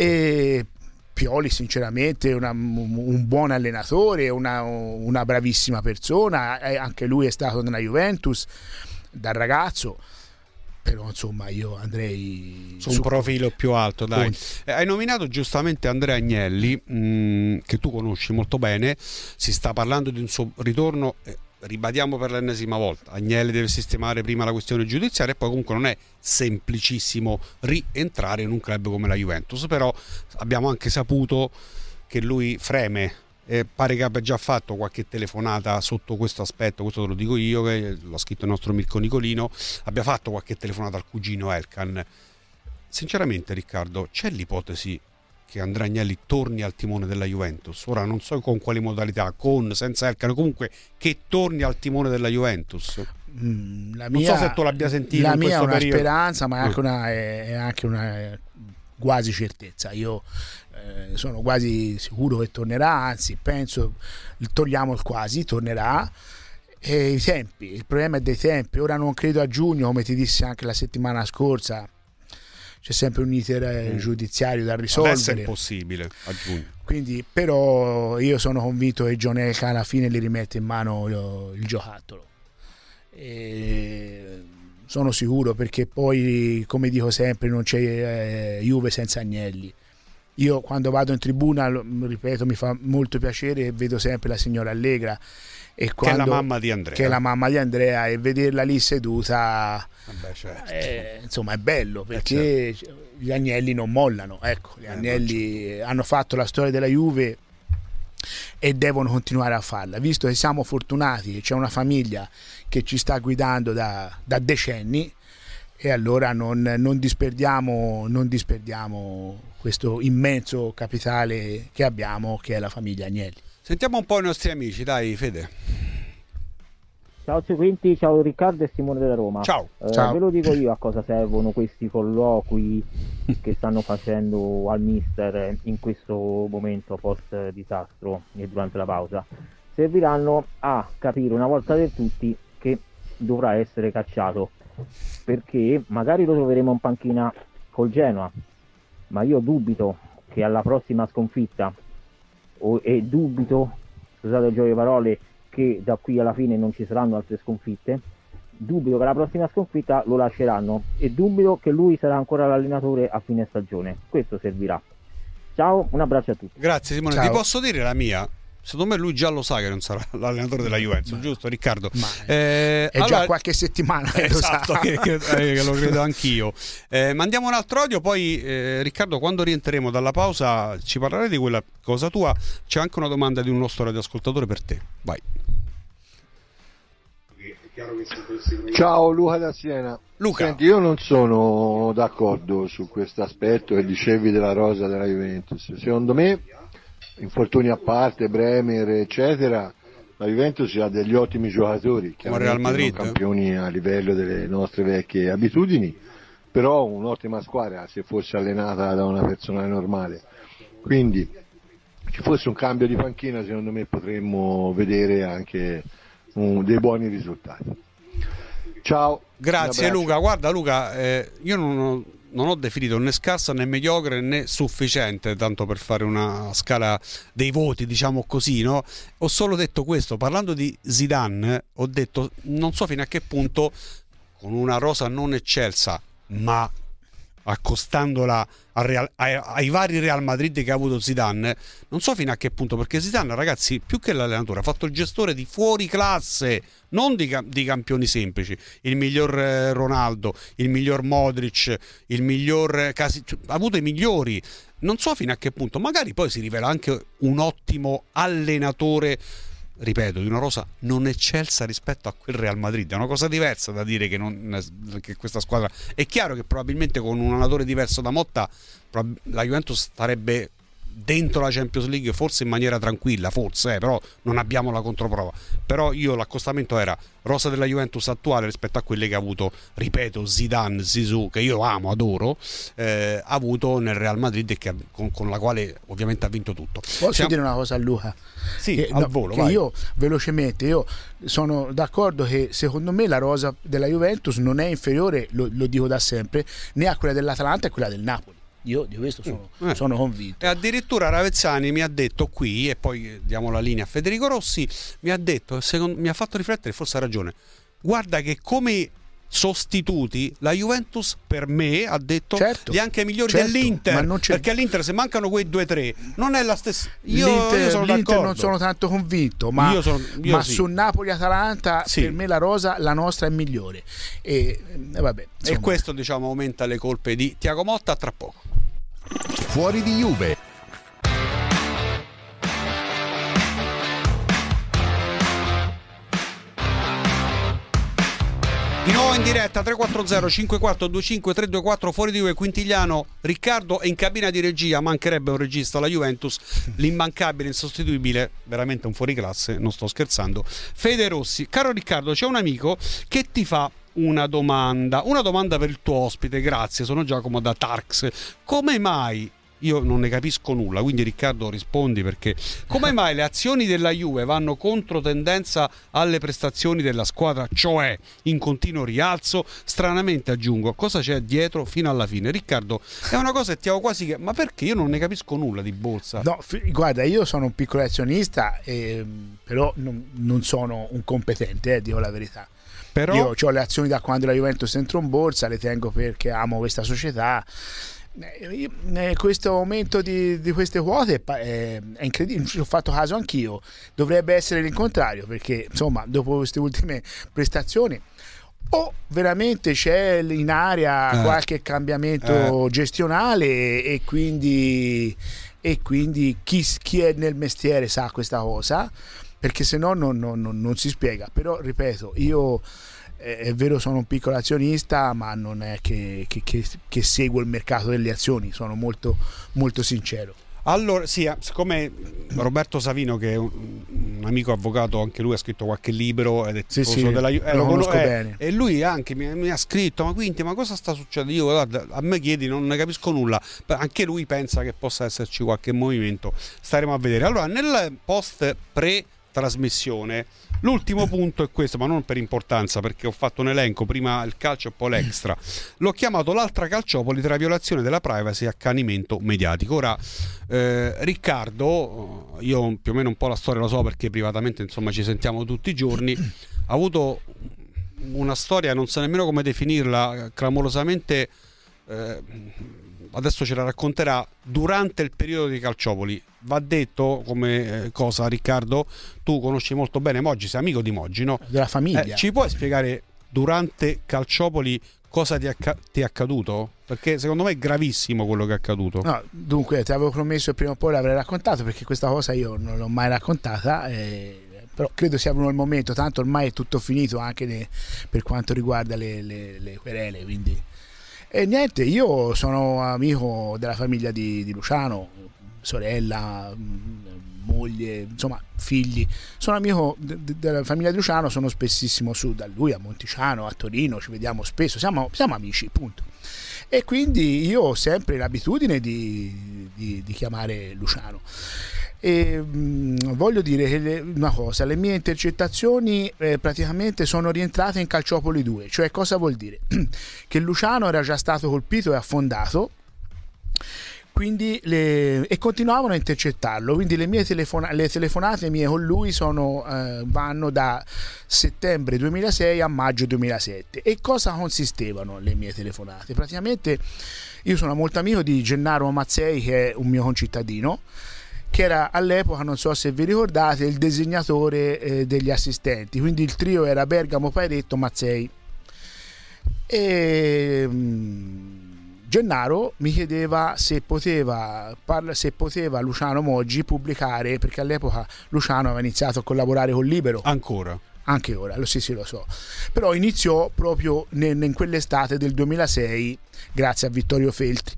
Speaker 5: E Pioli sinceramente è un buon allenatore, una bravissima persona, anche lui è stato nella Juventus da ragazzo, però insomma io andrei
Speaker 2: su un profilo più alto, dai. Hai nominato giustamente Andrea Agnelli, che tu conosci molto bene. Si sta parlando di un suo ritorno, ribadiamo per l'ennesima volta, Agnelli deve sistemare prima la questione giudiziaria e poi comunque non è semplicissimo rientrare in un club come la Juventus, però abbiamo anche saputo che lui freme. Pare che abbia già fatto qualche telefonata sotto questo aspetto, questo te lo dico io, che l'ha scritto il nostro Mirko Nicolino, abbia fatto qualche telefonata al cugino Elkan. Sinceramente, Riccardo, c'è l'ipotesi che Andrea Agnelli torni al timone della Juventus? Ora non so con quali modalità, con, senza Elkan, comunque che torni al timone della Juventus. Non so se tu l'abbia sentito
Speaker 5: la
Speaker 2: in
Speaker 5: mia è
Speaker 2: questo
Speaker 5: una
Speaker 2: periodo.
Speaker 5: speranza, ma è anche una quasi certezza. Io sono quasi sicuro che tornerà, anzi penso, togliamo il quasi, tornerà. E i tempi, il problema è dei tempi. Ora non credo a giugno, come ti dissi anche la settimana scorsa, c'è sempre un iter giudiziario da risolvere.
Speaker 2: Adesso è impossibile a giugno.
Speaker 5: Quindi, però io sono convinto che Gionelka alla fine gli rimette in mano il giocattolo. E sono sicuro, perché poi, come dico sempre, non c'è Juve senza Agnelli. Io quando vado in tribuna, ripeto, mi fa molto piacere e vedo sempre la signora Allegra, e
Speaker 2: che è la mamma di Andrea.
Speaker 5: Che è la mamma di Andrea, e vederla lì seduta,
Speaker 2: certo.
Speaker 5: insomma, è bello, perché gli Agnelli non mollano. Ecco, gli Agnelli hanno fatto la storia della Juve e devono continuare a farla, visto che siamo fortunati che c'è una famiglia che ci sta guidando da decenni, e allora non disperdiamo questo immenso capitale che abbiamo, che è la famiglia Agnelli.
Speaker 2: Sentiamo un po' i nostri amici, dai, Fede.
Speaker 7: Ciao Quinti, ciao Riccardo e Simone della Roma.
Speaker 2: Ciao.
Speaker 5: Ciao.
Speaker 7: Ve lo dico io a cosa servono questi colloqui che stanno facendo al mister in questo momento post disastro e durante la pausa. Serviranno a capire una volta per tutti che dovrà essere cacciato, perché magari lo troveremo in panchina col Genoa, ma io dubito che alla prossima sconfitta, e dubito, scusate il gioco di parole, che da qui alla fine non ci saranno altre sconfitte, dubito che la prossima sconfitta lo lasceranno, e dubito che lui sarà ancora l'allenatore a fine stagione. Questo servirà. Ciao, un abbraccio a tutti.
Speaker 2: Grazie Simone.
Speaker 5: Ciao.
Speaker 2: Ti posso dire la mia? Secondo me lui già lo sa che non sarà l'allenatore della Juventus, giusto Riccardo?
Speaker 5: È
Speaker 2: allora,
Speaker 5: già qualche settimana che
Speaker 2: esatto,
Speaker 5: lo sa.
Speaker 2: che lo credo anch'io. Mandiamo un altro audio, poi Riccardo, quando rientreremo dalla pausa ci parlerai di quella cosa tua. C'è anche una domanda di un nostro radioascoltatore per te. Vai.
Speaker 8: Ciao, Luca da Siena.
Speaker 2: Luca.
Speaker 8: Senti, io non sono d'accordo su questo aspetto che dicevi della rosa della Juventus. Secondo me, infortuni a parte, Bremer eccetera, la Juventus ha degli ottimi giocatori,
Speaker 2: come Real Madrid,
Speaker 8: non campioni a livello delle nostre vecchie abitudini, però un'ottima squadra se fosse allenata da una persona normale. Quindi ci fosse un cambio di panchina, secondo me potremmo vedere anche dei buoni risultati. Ciao.
Speaker 2: Grazie Luca. Guarda Luca, io non ho definito né scarsa né mediocre né sufficiente, tanto per fare una scala dei voti, diciamo così, no? Ho solo detto questo, parlando di Zidane, ho detto non so fino a che punto con una rosa non eccelsa, ma accostandola ai vari Real Madrid che ha avuto Zidane, non so fino a che punto, perché Zidane, ragazzi, più che l'allenatore ha fatto il gestore di fuori classe, non di campioni semplici, il miglior Ronaldo, il miglior Modric, il miglior ha avuto i migliori, non so fino a che punto, magari poi si rivela anche un ottimo allenatore, ripeto, di una rosa non eccelsa rispetto a quel Real Madrid. È una cosa diversa da dire che questa squadra, è chiaro che probabilmente con un allenatore diverso da Motta la Juventus starebbe dentro la Champions League, forse in maniera tranquilla, forse, però non abbiamo la controprova. Però l'accostamento era rosa della Juventus attuale rispetto a quelle che ha avuto, ripeto, Zidane, Zizou, che io amo, adoro, ha avuto nel Real Madrid, con la quale ovviamente ha vinto tutto.
Speaker 5: Posso dire una cosa a Luca?
Speaker 2: Sì, al volo, vai.
Speaker 5: Io velocemente sono d'accordo che secondo me la rosa della Juventus non è inferiore, lo dico da sempre, né a quella dell'Atalanta e a quella del Napoli. Io di questo sono convinto.
Speaker 2: E addirittura Ravezzani mi ha detto qui, e poi diamo la linea a Federico Rossi, mi ha detto, mi ha fatto riflettere, forse ha ragione, guarda che come sostituti la Juventus per me, ha detto,
Speaker 5: certo,
Speaker 2: li anche migliori
Speaker 5: certo,
Speaker 2: dell'Inter, perché all'Inter se mancano quei 2-3 non è la stessa. Io sono
Speaker 5: l'Inter
Speaker 2: d'accordo,
Speaker 5: non sono tanto convinto, ma sì, su Napoli-Atalanta sì, per me la rosa, la nostra è migliore, e vabbè,
Speaker 2: e questo diciamo aumenta le colpe di Thiago Motta. Tra poco
Speaker 1: Fuori di Juve.
Speaker 2: Di nuovo in diretta 340 5425 324 fuori di Juve. Quintigliano, Riccardo è in cabina di regia, mancherebbe un regista alla Juventus, l'immancabile, insostituibile, veramente un fuoriclasse, non sto scherzando, Fede Rossi. Caro Riccardo, c'è un amico che ti fa una domanda per il tuo ospite. Grazie, sono Giacomo da Tarx. Come mai, io non ne capisco nulla, quindi Riccardo rispondi, perché come mai le azioni della Juve vanno contro tendenza alle prestazioni della squadra, cioè in continuo rialzo? Stranamente, aggiungo, cosa c'è dietro fino alla fine? Riccardo, è una cosa che ti ho quasi ma perché io non ne capisco nulla di borsa.
Speaker 5: No, guarda, io sono un piccolo azionista, però non sono un competente, dico la verità. Però io ho le azioni da quando la Juventus entra in borsa, le tengo perché amo questa società. Questo aumento di queste quote è incredibile, ci ho fatto caso anch'io, dovrebbe essere il contrario, perché insomma dopo queste ultime prestazioni o veramente c'è in aria qualche cambiamento gestionale, e quindi chi è nel mestiere sa questa cosa, perché se no non si spiega. Però ripeto, io è vero, sono un piccolo azionista, ma non è che seguo il mercato delle azioni, sono molto, molto sincero.
Speaker 2: Allora, sì, siccome Roberto Savino, che è un amico avvocato, anche lui ha scritto qualche libro ed è
Speaker 5: lo conosco bene,
Speaker 2: e lui anche mi ha scritto: ma quindi, ma cosa sta succedendo? Io, guarda, a me chiedi, non ne capisco nulla. Anche lui pensa che possa esserci qualche movimento, staremo a vedere. Allora, nel post trasmissione, l'ultimo punto è questo, ma non per importanza, perché ho fatto un elenco, prima il calcio e poi l'extra. L'ho chiamato l'altra calciopoli tra violazione della privacy e accanimento mediatico. Ora, Riccardo, io più o meno un po' la storia lo so, perché privatamente insomma ci sentiamo tutti i giorni, ha avuto una storia, non so nemmeno come definirla, clamorosamente, adesso ce la racconterà, durante il periodo di Calciopoli. Va detto come cosa, Riccardo, tu conosci molto bene Moggi, sei amico di Moggi, no?
Speaker 5: Della famiglia.
Speaker 2: Ci puoi spiegare durante Calciopoli cosa ti è accaduto? Perché secondo me è gravissimo quello che è accaduto.
Speaker 5: No, dunque ti avevo promesso che prima o poi l'avrei raccontato, perché questa cosa io non l'ho mai raccontata, però credo sia venuto il momento, tanto ormai è tutto finito anche per quanto riguarda le querele, quindi. E niente, io sono amico della famiglia di Luciano, sorella, moglie, insomma figli. Sono amico della famiglia di Luciano, sono spessissimo su da lui a Monticiano, a Torino, ci vediamo spesso, siamo amici, punto. E quindi io ho sempre l'abitudine di chiamare Luciano. E voglio dire che una cosa, le mie intercettazioni praticamente sono rientrate in Calciopoli 2, cioè cosa vuol dire? Che Luciano era già stato colpito e affondato, quindi e continuavano a intercettarlo, quindi le telefonate mie con lui vanno da settembre 2006 a maggio 2007. E cosa consistevano le mie telefonate? Praticamente io sono molto amico di Gennaro Mazzei, che è un mio concittadino, che era all'epoca, non so se vi ricordate, il disegnatore degli assistenti, quindi il trio era Bergamo, Pairetto, Mazzei. E Gennaro mi chiedeva se poteva Luciano Moggi pubblicare, perché all'epoca Luciano aveva iniziato a collaborare con Libero. Anche ora, lo so. Però iniziò proprio in quell'estate del 2006, grazie a Vittorio Feltri,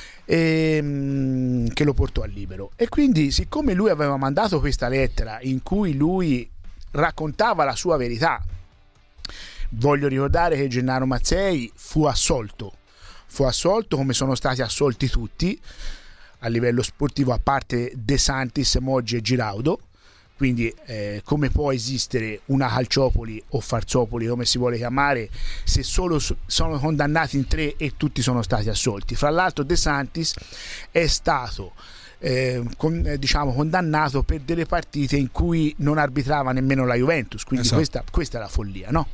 Speaker 5: che lo portò al Libero. E quindi, siccome lui aveva mandato questa lettera in cui lui raccontava la sua verità, voglio ricordare che Gennaro Mazzei fu assolto come sono stati assolti tutti a livello sportivo, a parte De Santis, Moggi e Giraudo. Quindi come può esistere una Calciopoli o Farzopoli, come si vuole chiamare, se solo sono condannati in 3 e tutti sono stati assolti? Fra l'altro De Santis è stato condannato per delle partite in cui non arbitrava nemmeno la Juventus, quindi esatto. questa è la follia, no?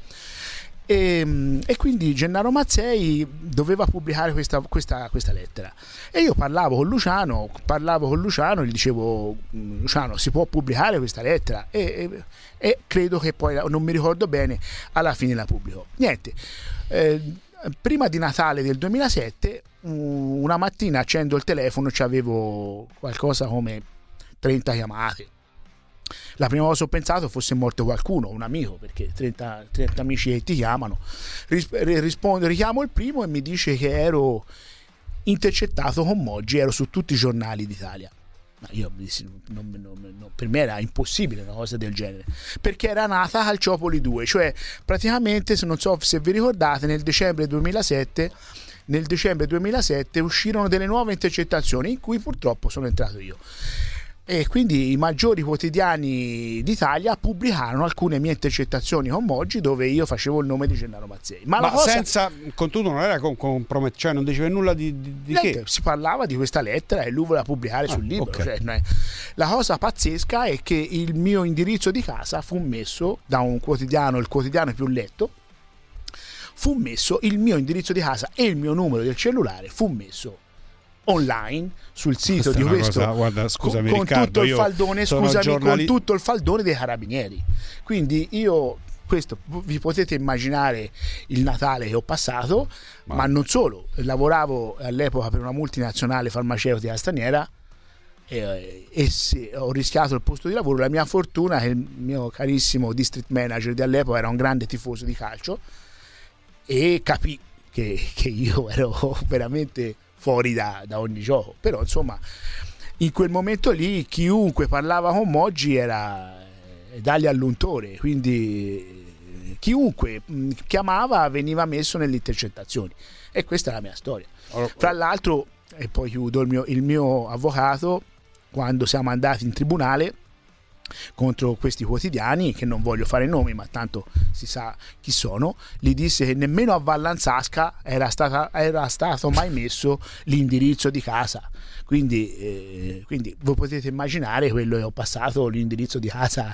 Speaker 5: E quindi Gennaro Mazzei doveva pubblicare questa lettera, e io parlavo con Luciano, gli dicevo: Luciano, si può pubblicare questa lettera? E credo che poi, non mi ricordo bene, alla fine la pubblicò. Niente, prima di Natale del 2007 una mattina accendo il telefono, c'avevo qualcosa come 30 chiamate. La prima cosa ho pensato fosse morto qualcuno, un amico, perché 30 amici che ti chiamano. Richiamo il primo e mi dice che ero intercettato con Moggi, ero su tutti i giornali d'Italia. Ma io dissi, per me era impossibile una cosa del genere, perché era nata Calciopoli 2, cioè praticamente, se non so se vi ricordate, nel dicembre 2007 uscirono delle nuove intercettazioni in cui purtroppo sono entrato io. E quindi i maggiori quotidiani d'Italia pubblicarono alcune mie intercettazioni con Moggi, dove io facevo il nome di Gennaro Mazzei. Ma
Speaker 2: senza, con tutto, non era cioè non diceva nulla di che?
Speaker 5: Si parlava di questa lettera e lui voleva pubblicare sul libro. Okay. Cioè, la cosa pazzesca è che il mio indirizzo di casa fu messo da un quotidiano, il quotidiano più letto, fu messo il mio indirizzo di casa e il mio numero del cellulare fu messo online sul sito di questo,
Speaker 2: guarda, scusami,
Speaker 5: con
Speaker 2: Riccardo,
Speaker 5: tutto il faldone, con tutto il faldone dei carabinieri. Quindi questo vi potete immaginare il Natale che ho passato, ma non solo. Lavoravo all'epoca per una multinazionale farmaceutica straniera e ho rischiato il posto di lavoro. La mia fortuna è che il mio carissimo district manager di all'epoca era un grande tifoso di calcio e capì che io ero veramente fuori da ogni gioco. Però insomma, in quel momento lì chiunque parlava con Moggi era Dalia all'untore, quindi chiunque chiamava veniva messo nelle intercettazioni, e questa è la mia storia. Fra l'altro, e poi chiudo, il mio avvocato, quando siamo andati in tribunale contro questi quotidiani, che non voglio fare nomi ma tanto si sa chi sono, gli disse che nemmeno a Vallanzasca era stato mai messo l'indirizzo di casa. Quindi voi potete immaginare quello che ho passato, l'indirizzo di casa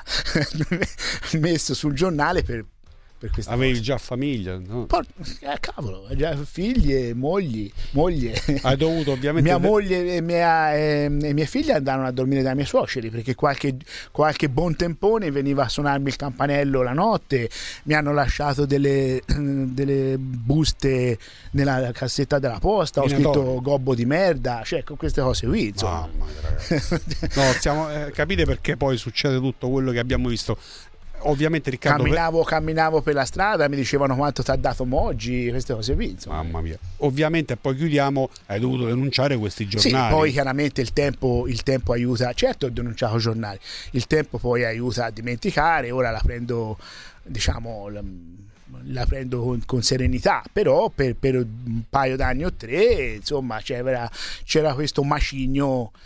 Speaker 5: messo sul giornale per questa
Speaker 2: avevi
Speaker 5: cosa.
Speaker 2: Già famiglia, no?
Speaker 5: Cavolo, già figlie, moglie.
Speaker 2: Hai dovuto ovviamente.
Speaker 5: Mia moglie e mie figlie andarono a dormire dai miei suoceri, perché qualche buon tempone veniva a suonarmi il campanello la notte. Mi hanno lasciato delle buste nella cassetta della posta, ho scritto gobbo di merda, cioè con queste cose qui, insomma.
Speaker 2: Mamma mia, ragazzi. No, capite perché poi succede tutto quello che abbiamo visto. Ovviamente, Riccardo,
Speaker 5: camminavo per la strada, mi dicevano quanto ti ha dato Moggi, queste cose qui, insomma.
Speaker 2: Mamma mia. Ovviamente, poi chiudiamo, hai dovuto denunciare questi giornali.
Speaker 5: Sì, poi chiaramente il tempo aiuta. Certo, ho denunciato giornali, il tempo poi aiuta a dimenticare. Ora la prendo, diciamo, con serenità, però per un paio d'anni o 3, insomma, c'era questo macigno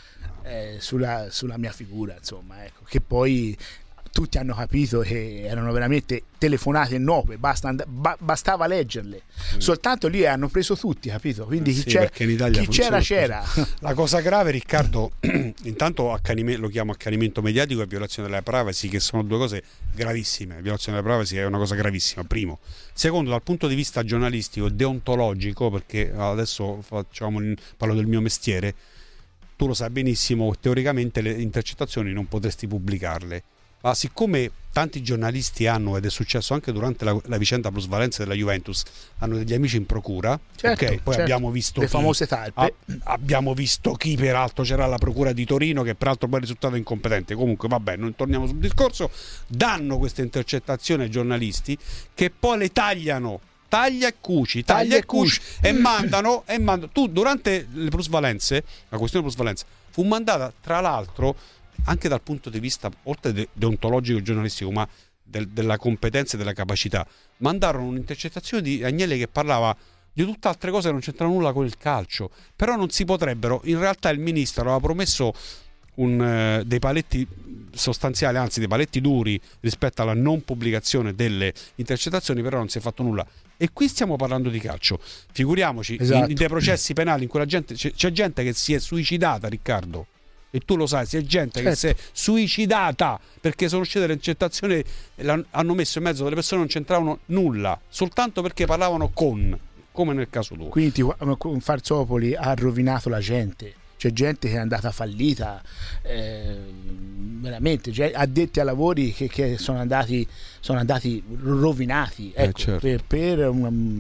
Speaker 5: sulla mia figura, insomma, ecco, che poi tutti hanno capito che erano veramente telefonate nuove, bastava leggerle, soltanto lì hanno preso tutti, capito? Quindi chi c'era.
Speaker 2: La cosa grave, Riccardo, intanto lo chiamo accanimento mediatico e violazione della privacy, che sono due cose gravissime. Violazione della privacy è una cosa gravissima, primo. Secondo, dal punto di vista giornalistico, deontologico, perché adesso parlo del mio mestiere, tu lo sai benissimo, teoricamente le intercettazioni non potresti pubblicarle. Ma siccome tanti giornalisti hanno, ed è successo anche durante la vicenda plusvalenza della Juventus, hanno degli amici in procura, poi abbiamo visto
Speaker 5: le famose talpe,
Speaker 2: abbiamo visto chi peraltro c'era alla procura di Torino, che peraltro poi è risultato incompetente. Comunque vabbè, non torniamo sul discorso. Danno queste intercettazioni ai giornalisti, che poi le tagliano, taglia e cuci e mandano. Tu, durante le plusvalenze, la questione plusvalenza fu mandata, tra l'altro, anche dal punto di vista oltre deontologico e giornalistico, ma della competenza e della capacità, mandarono un'intercettazione di Agnelli che parlava di tutt'altre cose che non c'entrano nulla con il calcio. Però non si potrebbero, in realtà il ministro aveva promesso dei paletti sostanziali, anzi dei paletti duri rispetto alla non pubblicazione delle intercettazioni, però non si è fatto nulla. E qui stiamo parlando di calcio, figuriamoci, in dei processi penali in cui c'è gente che si è suicidata, Riccardo, e tu lo sai, c'è gente che si è suicidata perché sono uscite le intercettazioni e hanno messo in mezzo delle persone che non c'entravano nulla, soltanto perché parlavano come nel caso tuo.
Speaker 5: Quindi Farzopoli ha rovinato la gente. C'è gente che è andata fallita, veramente, addetti ai lavori che sono andati rovinati, ecco, certo. per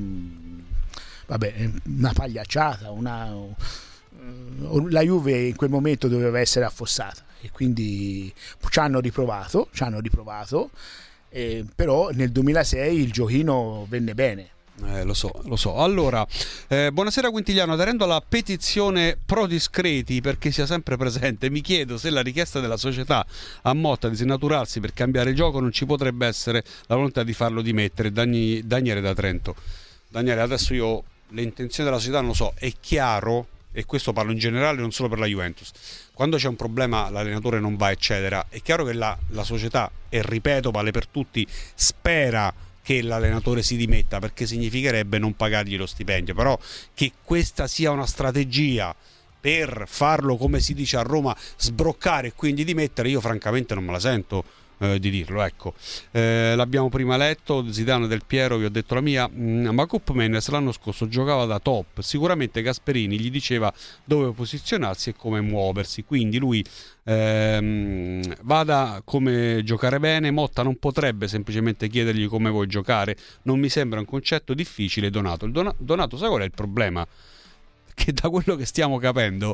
Speaker 5: una pagliacciata, la Juve in quel momento doveva essere affossata e quindi ci hanno riprovato, però nel 2006 il giochino venne bene.
Speaker 2: Lo so. Allora, buonasera Quintigliano, aderendo alla petizione pro discreti perché sia sempre presente, mi chiedo se la richiesta della società a Motta di snaturarsi per cambiare gioco non ci potrebbe essere la volontà di farlo dimettere. Daniele da Trento. Daniele, adesso io le intenzioni della società non lo so, è chiaro, e questo parlo in generale, non solo per la Juventus, quando c'è un problema l'allenatore non va eccetera, è chiaro che la società, e ripeto, vale per tutti, spera che l'allenatore si dimetta, perché significherebbe non pagargli lo stipendio. Però che questa sia una strategia per farlo, come si dice a Roma, sbroccare e quindi dimettere, io francamente non me la sento di dirlo, ecco. L'abbiamo prima letto, Zidane Del Piero, vi ho detto la mia. Ma Coupe Mendes l'anno scorso giocava da top, sicuramente Gasperini gli diceva dove posizionarsi e come muoversi, quindi lui vada come giocare bene. Motta non potrebbe semplicemente chiedergli come vuoi giocare, non mi sembra un concetto difficile. Donato, sai qual è il problema? Che da quello che stiamo capendo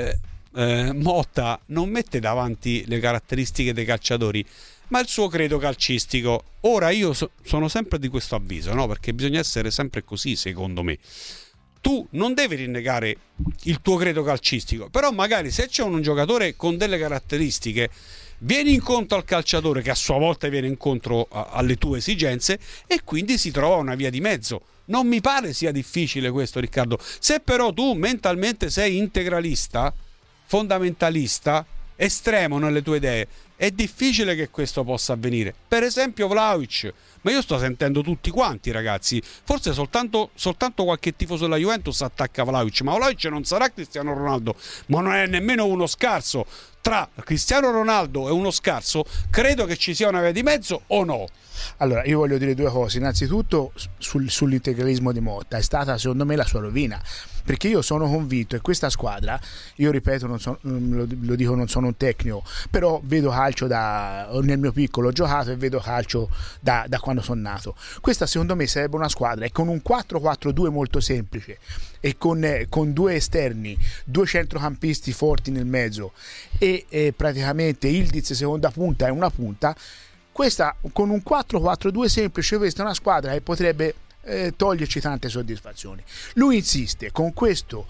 Speaker 2: Motta non mette davanti le caratteristiche dei calciatori, ma il suo credo calcistico. Ora io sono sempre di questo avviso, no? Perché bisogna essere sempre così, secondo me. Tu non devi rinnegare il tuo credo calcistico, però magari se c'è un giocatore con delle caratteristiche, vieni incontro al calciatore che a sua volta viene incontro alle tue esigenze, e quindi si trova una via di mezzo. Non mi pare sia difficile questo, Riccardo. Se però tu mentalmente sei integralista, fondamentalista, estremo nelle tue idee, è difficile che questo possa avvenire. Per esempio Vlahovic, ma io sto sentendo tutti quanti, ragazzi, forse soltanto qualche tifoso della Juventus attacca Vlahovic, ma Vlahovic non sarà Cristiano Ronaldo, ma non è nemmeno uno scarso. Tra Cristiano Ronaldo e uno scarso credo che ci sia una via di mezzo, o no?
Speaker 5: Allora, io voglio dire due cose. Innanzitutto sull'integralismo di Motta, è stata secondo me la sua rovina, perché io sono convinto che questa squadra, io ripeto, lo dico, non sono un tecnico, però vedo calcio nel mio piccolo ho giocato e vedo calcio da quando sono nato. Questa secondo me sarebbe una squadra e con un 4-4-2 molto semplice e con due esterni, due centrocampisti forti nel mezzo e praticamente Ildiz seconda punta e una punta. Questa con un 4-4-2 semplice, questa è una squadra che potrebbe toglierci tante soddisfazioni. Lui insiste con questo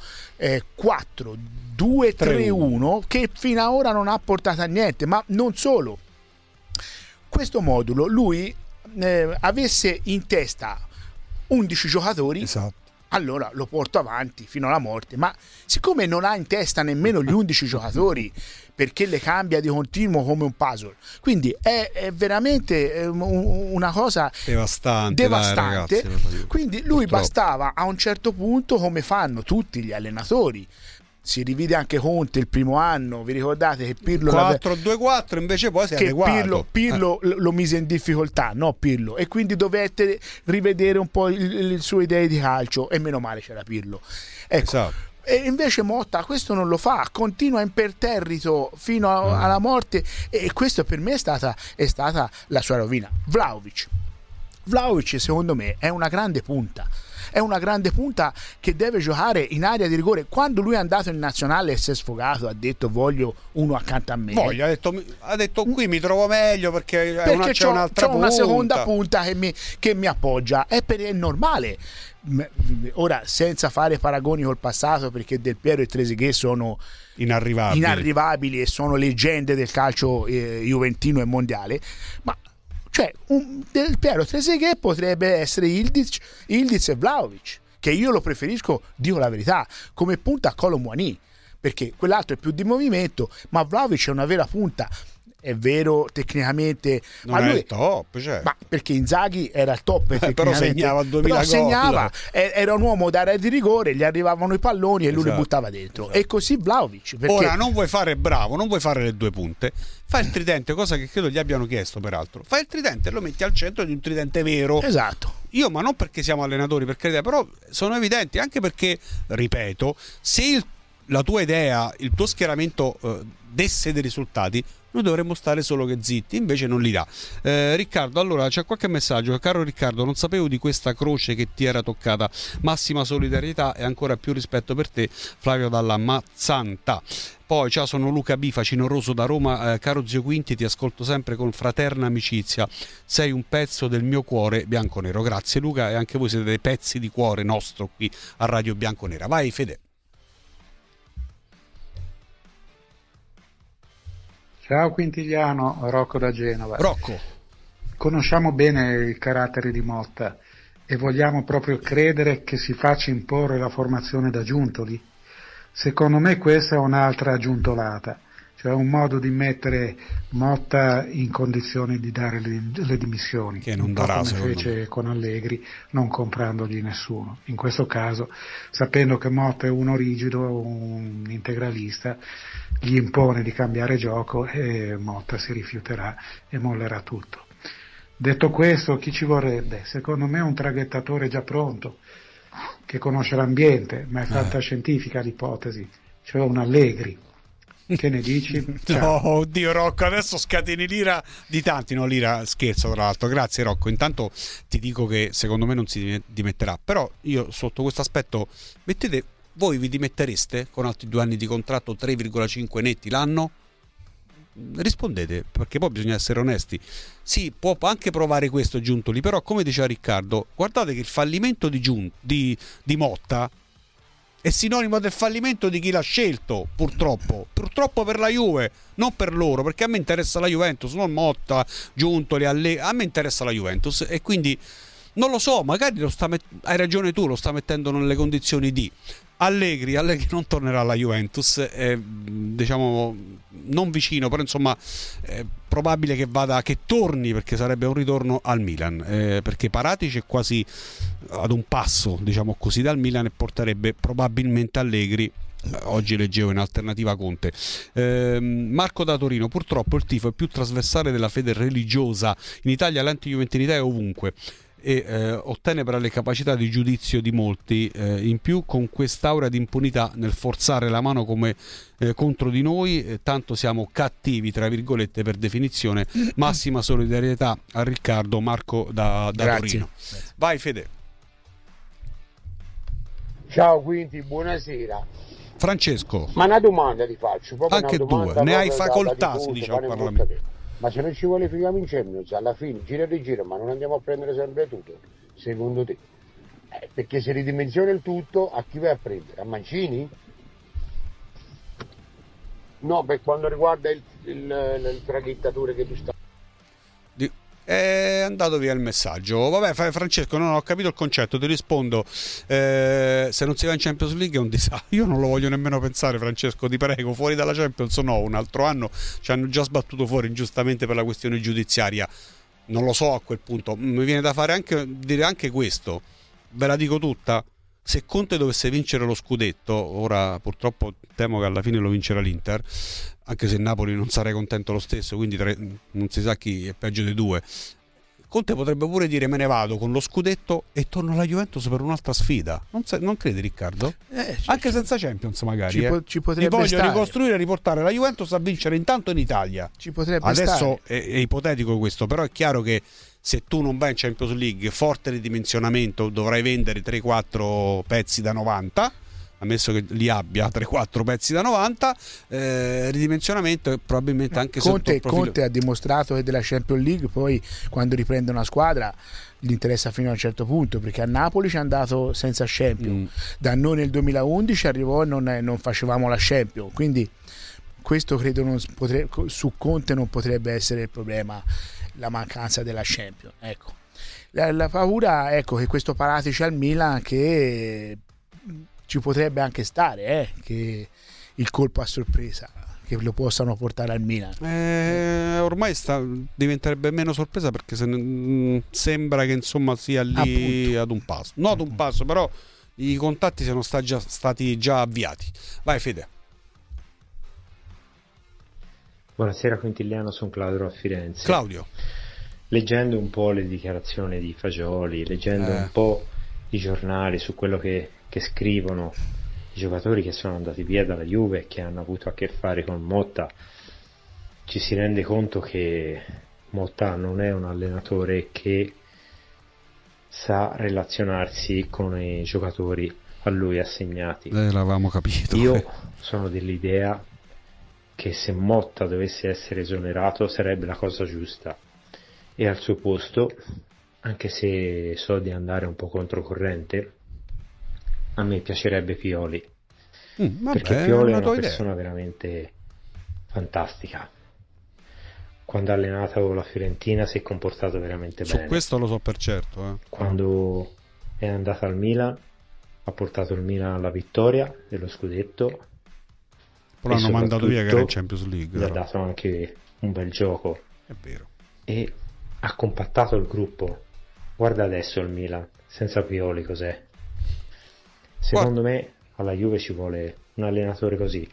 Speaker 5: 4-2-3-1 che fino ad ora non ha portato a niente, ma non solo. Questo modulo lui avesse in testa 11 giocatori,
Speaker 2: esatto,
Speaker 5: allora lo porto avanti fino alla morte. Ma siccome non ha in testa nemmeno gli 11 giocatori, perché le cambia di continuo come un puzzle, quindi è veramente una cosa devastante.
Speaker 2: Dai, ragazzi,
Speaker 5: quindi lui bastava a un certo punto, come fanno tutti gli allenatori. Si rivide anche Conte il primo anno, vi ricordate che Pirlo
Speaker 2: 4-2-4 invece poi si è adeguato.
Speaker 5: Pirlo lo mise in difficoltà, no Pirlo, e quindi dovette rivedere un po' le sue idee di calcio, e meno male c'era Pirlo, ecco.
Speaker 2: Esatto.
Speaker 5: E invece Motta questo non lo fa, continua imperterrito fino alla morte, e questo per me è stata la sua rovina. Vlahovic secondo me è una grande punta che deve giocare in area di rigore. Quando lui è andato in nazionale e si è sfogato, ha detto voglio uno accanto a me,
Speaker 2: ha detto qui mi trovo meglio perché c'è un'altra punta.
Speaker 5: Una seconda punta che mi appoggia, è normale. Ora, senza fare paragoni col passato, perché Del Piero e Trezeguet sono inarrivabili e sono leggende del calcio juventino e mondiale, ma cioè Del Piero Trezeguet potrebbe essere Ildiz e Vlahovic, che io lo preferisco, dico la verità, come punta a Kolo Muani, perché quell'altro è più di movimento, ma Vlahovic è una vera punta. È vero, tecnicamente
Speaker 2: non è il top, cioè.
Speaker 5: Ma perché Inzaghi era il top
Speaker 2: però segnava 2000
Speaker 5: gol. Era un uomo d'area di rigore, gli arrivavano i palloni e lui li buttava dentro. Esatto. E così Vlahovic, perché...
Speaker 2: Ora non vuoi fare bravo, non vuoi fare le due punte, fai il tridente, cosa che credo gli abbiano chiesto peraltro, fai il tridente e lo metti al centro di un tridente vero.
Speaker 5: Esatto.
Speaker 2: Io, ma non perché siamo allenatori, per carità, però sono evidenti, anche perché, ripeto, se la tua idea, il tuo schieramento desse dei risultati, noi dovremmo stare solo che zitti, invece non li dà. Riccardo, allora c'è qualche messaggio. Caro Riccardo, non sapevo di questa croce che ti era toccata, massima solidarietà e ancora più rispetto per te, Flavio dalla Mazzanta. Poi ciao, sono Luca Bifa, Cinoroso da Roma. Caro zio Quinti, ti ascolto sempre con fraterna amicizia, sei un pezzo del mio cuore bianconero. Grazie Luca, e anche voi siete dei pezzi di cuore nostro qui a Radio Bianconera. Vai Fede.
Speaker 9: Ciao Quintiliano, Rocco da Genova.
Speaker 2: Rocco.
Speaker 9: Conosciamo bene il carattere di Motta e vogliamo proprio credere che si faccia imporre la formazione da giuntoli? Secondo me questa è un'altra giuntolata, cioè un modo di mettere Motta in condizione di dare le dimissioni,
Speaker 2: che non darà,
Speaker 9: come fece con Allegri, non comprandogli nessuno. In questo caso, sapendo che Motta è uno rigido, un integralista, gli impone di cambiare gioco e Motta si rifiuterà e mollerà tutto. Detto questo, chi ci vorrebbe? Secondo me un traghettatore già pronto, che conosce l'ambiente, ma è fantascientifica l'ipotesi, cioè un Allegri. Che ne dici?
Speaker 2: No, oddio Rocco, adesso scateni l'ira di tanti. No, l'ira, scherzo tra l'altro. Grazie Rocco, intanto ti dico che secondo me non si dimetterà, però io sotto questo aspetto, voi vi dimettereste con altri 2 anni di contratto, 3,5 netti l'anno? Rispondete, perché poi bisogna essere onesti. Sì, può anche provare questo Giuntoli, però come diceva Riccardo, guardate che il fallimento di Motta è sinonimo del fallimento di chi l'ha scelto, purtroppo per la Juve, non per loro, perché a me interessa la Juventus, non Motta, Giuntoli, a me interessa la Juventus, e quindi non lo so, magari hai ragione tu, lo sta mettendo nelle condizioni di Allegri non tornerà alla Juventus, diciamo non vicino, però insomma è probabile che torni, perché sarebbe un ritorno al Milan, perché Paratici è quasi ad un passo, diciamo così, dal Milan, e porterebbe probabilmente Allegri. Oggi leggevo in alternativa Conte. Marco da Torino, purtroppo il tifo è più trasversale della fede religiosa in Italia, l'anti-juventinità è ovunque e ottenebra le capacità di giudizio di molti, in più con quest'aura di impunità nel forzare la mano come contro di noi, tanto siamo cattivi tra virgolette per definizione. Massima solidarietà a Riccardo. Marco da Torino. Vai Fede.
Speaker 10: Ciao Quinti, buonasera.
Speaker 2: Francesco,
Speaker 10: ma una domanda ti faccio,
Speaker 2: anche due, ne hai facoltà, si dice al Parlamento.
Speaker 10: Ma se non ci qualifichiamo in Champions, alla fine gira e rigira, ma non andiamo a prendere sempre tutto, secondo te? Perché se ridimensiona il tutto, a chi vai a prendere? A Mancini? No, per quando riguarda il traghettatore che tu stai...
Speaker 2: andato via il messaggio. Vabbè, Francesco, non ho capito il concetto, ti rispondo. Se non si va in Champions League è un disastro. Io non lo voglio nemmeno pensare, Francesco, ti prego, fuori dalla Champions no, un altro anno ci hanno già sbattuto fuori ingiustamente per la questione giudiziaria. Non lo so a quel punto, mi viene da dire anche questo, ve la dico tutta. Se Conte dovesse vincere lo scudetto, ora purtroppo temo che alla fine lo vincerà l'Inter, anche se Napoli non sarei contento lo stesso, quindi non si sa chi è peggio dei due. Conte potrebbe pure dire me ne vado con lo scudetto e torno alla Juventus per un'altra sfida. Non credi, Riccardo? Anche senza Champions magari.
Speaker 5: Ci potrebbe
Speaker 2: voglio
Speaker 5: stare.
Speaker 2: Ricostruire e riportare la Juventus a vincere intanto in Italia.
Speaker 5: Ci potrebbe
Speaker 2: Adesso
Speaker 5: stare.
Speaker 2: È ipotetico questo, però è chiaro che se tu non vai in Champions League, forte ridimensionamento, dovrai vendere 3-4 pezzi da 90, ammesso che li abbia 3-4 pezzi da 90, ridimensionamento e probabilmente anche sotto il profilo.
Speaker 5: Conte ha dimostrato che della Champions League poi quando riprende una squadra gli interessa fino a un certo punto, perché a Napoli ci è andato senza Champions, da noi nel 2011 arrivò e non facevamo la Champions, quindi questo credo su Conte non potrebbe essere il problema, la mancanza della Champions. Ecco. La paura, ecco, che questo Paratici al Milan, che ci potrebbe anche stare, che il colpo a sorpresa che lo possano portare al Milan.
Speaker 2: Ormai diventerebbe meno sorpresa, perché sembra che insomma sia lì ad un passo, non ad un passo, però i contatti siano stati già avviati. Vai Fede.
Speaker 11: Buonasera Quintiliano, sono Claudio a Firenze.
Speaker 2: Claudio.
Speaker 11: Leggendo un po' le dichiarazioni di Fagioli, leggendo un po' i giornali su quello che scrivono i giocatori che sono andati via dalla Juve, che hanno avuto a che fare con Motta, ci si rende conto che Motta non è un allenatore che sa relazionarsi con i giocatori a lui assegnati.
Speaker 2: L'avevamo capito.
Speaker 11: Io sono dell'idea che se Motta dovesse essere esonerato sarebbe la cosa giusta, e al suo posto, anche se so di andare un po' controcorrente, a me piacerebbe Pioli, perché Pioli è una persona veramente fantastica. Quando ha allenato la Fiorentina si è comportato veramente bene.
Speaker 2: Su questo lo so per certo.
Speaker 11: Quando è andato al Milan ha portato il Milan alla vittoria dello scudetto.
Speaker 2: Però l'hanno mandato via che era in Champions League.
Speaker 11: Gli ha dato anche un bel gioco.
Speaker 2: È vero.
Speaker 11: E ha compattato il gruppo. Guarda adesso il Milan, senza Pioli cos'è. Secondo me alla Juve ci vuole un allenatore così.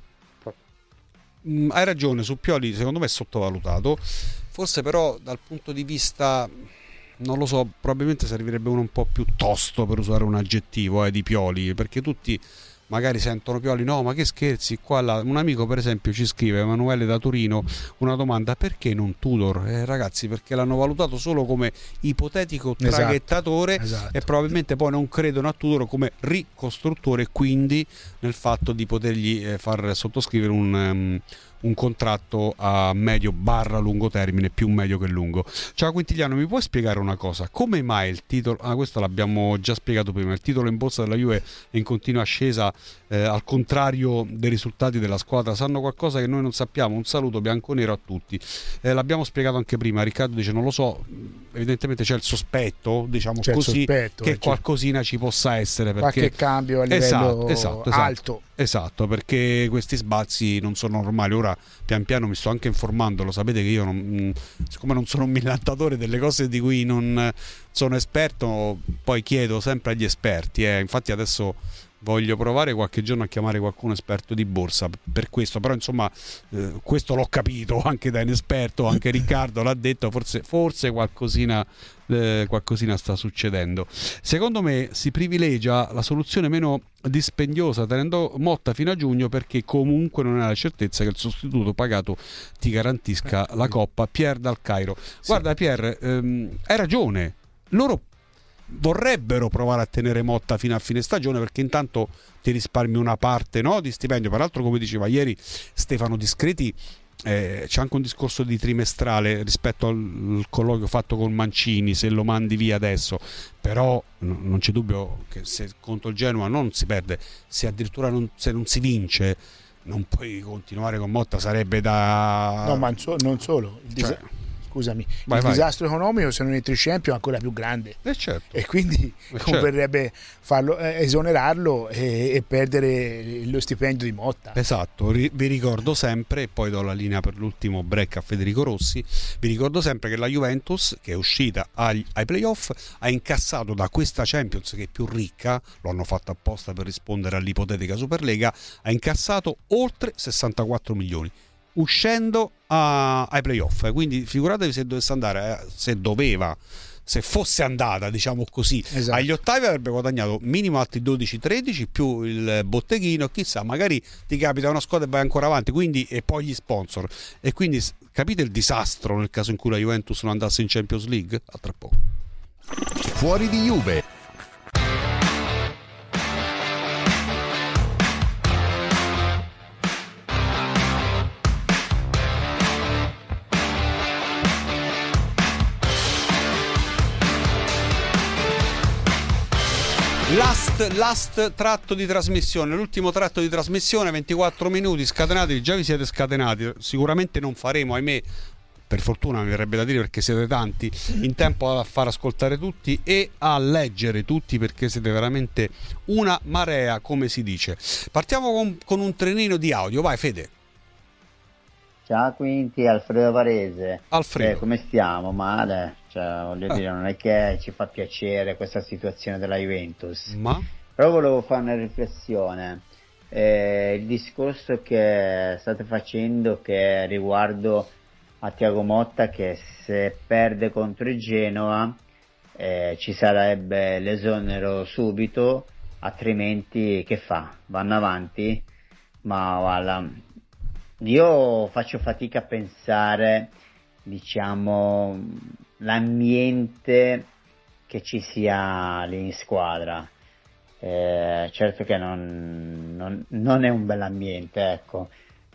Speaker 2: Hai ragione, su Pioli secondo me è sottovalutato. Forse però dal punto di vista, non lo so, probabilmente servirebbe uno un po' più tosto, per usare un aggettivo, di Pioli, perché tutti magari sentono Pioli, no ma che scherzi, qua là. Un amico per esempio ci scrive, Emanuele da Torino, una domanda: perché non Tudor? Ragazzi, perché l'hanno valutato solo come ipotetico traghettatore, e probabilmente poi non credono a Tudor come ricostruttore, e quindi nel fatto di potergli far sottoscrivere un contratto a medio / lungo termine, più medio che lungo. Ciao Quintiliano, mi puoi spiegare una cosa? Come mai il titolo, questo l'abbiamo già spiegato prima, il titolo in borsa della Juve è in continua ascesa, al contrario dei risultati della squadra? Sanno qualcosa che noi non sappiamo? Un saluto bianconero a tutti. L'abbiamo spiegato anche prima, Riccardo dice non lo so, evidentemente c'è il sospetto, diciamo così, che qualcosina ci possa essere, perché
Speaker 5: qualche cambio a livello alto.
Speaker 2: Esatto, perché questi sbalzi non sono normali. Ora pian piano mi sto anche informando, lo sapete che io siccome non sono un millantatore delle cose di cui non sono esperto, poi chiedo sempre agli esperti, infatti adesso voglio provare qualche giorno a chiamare qualcuno esperto di borsa per questo, però insomma questo l'ho capito anche da inesperto, anche Riccardo l'ha detto, forse qualcosina sta succedendo. Secondo me si privilegia la soluzione meno dispendiosa tenendo Motta fino a giugno, perché comunque non è la certezza che il sostituto pagato ti garantisca la Coppa. Pier dal Cairo. Guarda Pier, hai ragione, loro vorrebbero provare a tenere Motta fino a fine stagione, perché intanto ti risparmi una parte, no, di stipendio. Peraltro, come diceva ieri Stefano Discreti, c'è anche un discorso di trimestrale rispetto al colloquio fatto con Mancini, se lo mandi via adesso. Però non c'è dubbio che se contro il Genoa non si perde, se addirittura se non si vince, non puoi continuare con Motta, sarebbe da...
Speaker 5: No, ma non solo. scusami, disastro economico, se non entri in Champions, è ancora più grande.
Speaker 2: Certo.
Speaker 5: E quindi converrebbe farlo, esonerarlo e perdere lo stipendio di Motta.
Speaker 2: Esatto, vi ricordo sempre, e poi do la linea per l'ultimo break a Federico Rossi, vi ricordo sempre che la Juventus, che è uscita ai playoff, ha incassato da questa Champions, che è più ricca, lo hanno fatto apposta per rispondere all'ipotetica Superlega, ha incassato oltre 64 milioni uscendo ai playoff, quindi figuratevi se dovesse andare, se fosse andata, diciamo così, esatto, agli ottavi, avrebbe guadagnato minimo altri 12-13 più il botteghino, chissà, magari ti capita una squadra e vai ancora avanti, quindi, e poi gli sponsor, e quindi capite il disastro nel caso in cui la Juventus non andasse in Champions League? A tra poco.
Speaker 1: Fuori di Juve.
Speaker 2: Last tratto di trasmissione, l'ultimo tratto di trasmissione, 24 minuti scatenati, già vi siete scatenati, sicuramente non faremo, ahimè, per fortuna mi verrebbe da dire perché siete tanti, in tempo a far ascoltare tutti e a leggere tutti, perché siete veramente una marea, come si dice. Partiamo con un trenino di audio, vai Fede.
Speaker 12: Ciao Quinti, Alfredo Varese.
Speaker 2: Alfredo.
Speaker 12: Come stiamo? Male? Cioè, voglio dire, non è che ci fa piacere questa situazione della Juventus.
Speaker 2: Ma?
Speaker 12: Però volevo fare una riflessione. Il discorso che state facendo che riguardo a Thiago Motta, che se perde contro il Genoa ci sarebbe l'esonero subito, altrimenti che fa? Vanno avanti? Ma guarda, io faccio fatica a pensare, diciamo, l'ambiente che ci sia lì in squadra. Certo che non è un bell'ambiente, ecco.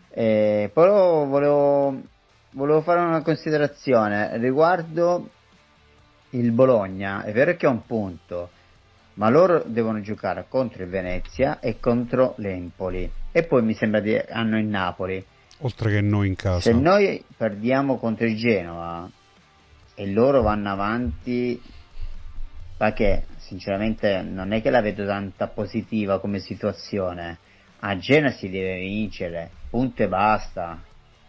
Speaker 12: Però volevo fare una considerazione riguardo il Bologna. È vero che ha un punto, ma loro devono giocare contro il Venezia e contro l'Empoli, e poi mi sembra hanno il Napoli.
Speaker 2: Oltre che noi in casa.
Speaker 12: Se noi perdiamo contro il Genoa e loro vanno avanti, perché sinceramente non è che la vedo tanta positiva come situazione. A Genoa si deve vincere, punto e basta.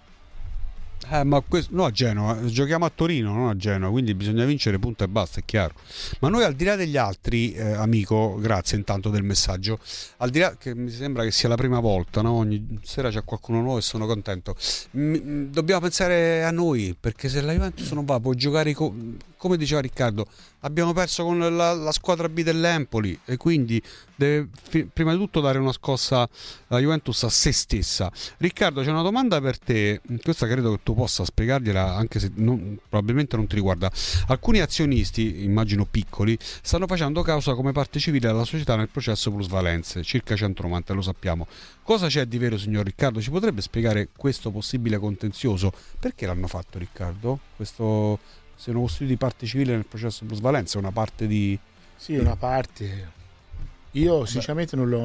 Speaker 2: Ma no, a Genova, giochiamo a Torino, non a Genova, quindi bisogna vincere, punto e basta, è chiaro. Ma noi, al di là degli altri, amico, grazie intanto del messaggio, al di là che mi sembra che sia la prima volta, no? Ogni sera c'è qualcuno nuovo e sono contento. Dobbiamo pensare a noi, perché se la Juventus non va, può giocare come diceva Riccardo, abbiamo perso con la squadra B dell'Empoli, e quindi deve prima di tutto dare una scossa la Juventus a se stessa. Riccardo, c'è una domanda per te, questa credo che tu possa spiegargliela, anche se probabilmente non ti riguarda. Alcuni azionisti, immagino piccoli, stanno facendo causa come parte civile alla società nel processo plusvalenze, circa 190, lo sappiamo. Cosa c'è di vero, signor Riccardo? Ci potrebbe spiegare questo possibile contenzioso? Perché l'hanno fatto, Riccardo? Sono costituiti parte civile nel processo plusvalenza, una parte di...
Speaker 5: Sì, una parte. Io sinceramente non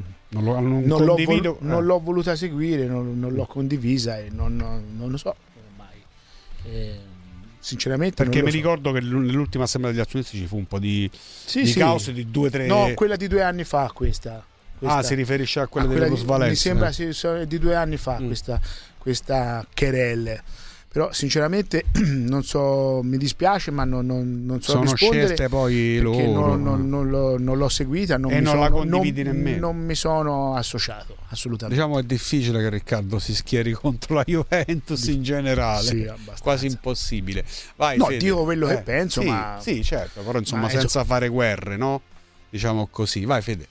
Speaker 5: l'ho voluta seguire, non l'ho condivisa e non lo so ormai. Sinceramente
Speaker 2: perché mi ricordo che nell'ultima assemblea degli azionisti ci fu un po' di cause di 2-3...
Speaker 5: No, quella di 2 anni fa questa.
Speaker 2: Si riferisce a quella delle plusvalenze.
Speaker 5: Mi sembra di 2 anni fa questa querelle. Però sinceramente non so, mi dispiace, ma non so
Speaker 2: sono
Speaker 5: rispondere,
Speaker 2: scelte poi
Speaker 5: perché
Speaker 2: loro
Speaker 5: non l'ho seguita, non
Speaker 2: la condividi nemmeno.
Speaker 5: Non mi sono associato assolutamente.
Speaker 2: Diciamo è difficile che Riccardo si schieri contro la Juventus in generale,
Speaker 5: sì,
Speaker 2: quasi impossibile. Vai,
Speaker 5: no,
Speaker 2: Fede.
Speaker 5: dico quello che penso,
Speaker 2: sì,
Speaker 5: ma
Speaker 2: sì, certo, però insomma senza fare guerre, no? Diciamo così. Vai Fede.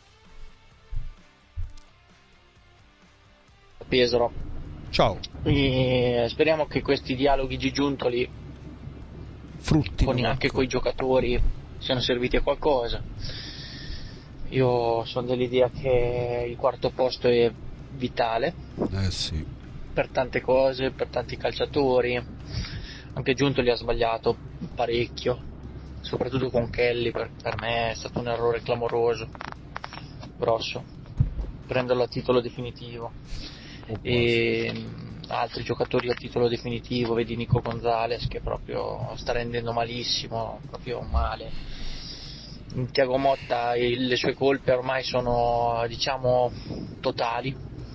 Speaker 13: Pesaro.
Speaker 2: Ciao.
Speaker 13: E speriamo che questi dialoghi giuntoli
Speaker 2: fruttino
Speaker 13: anche con i giocatori siano serviti a qualcosa. Io sono dell'idea che il quarto posto è vitale
Speaker 2: sì,
Speaker 13: per tante cose, per tanti calciatori. Anche Giuntoli ha sbagliato parecchio, soprattutto con Kelly. Per me è stato un errore clamoroso, grosso, prenderlo a titolo definitivo. E altri giocatori a titolo definitivo, vedi Nico Gonzalez che proprio sta rendendo malissimo, proprio male. Thiago Motta, le sue colpe ormai sono, diciamo, totali,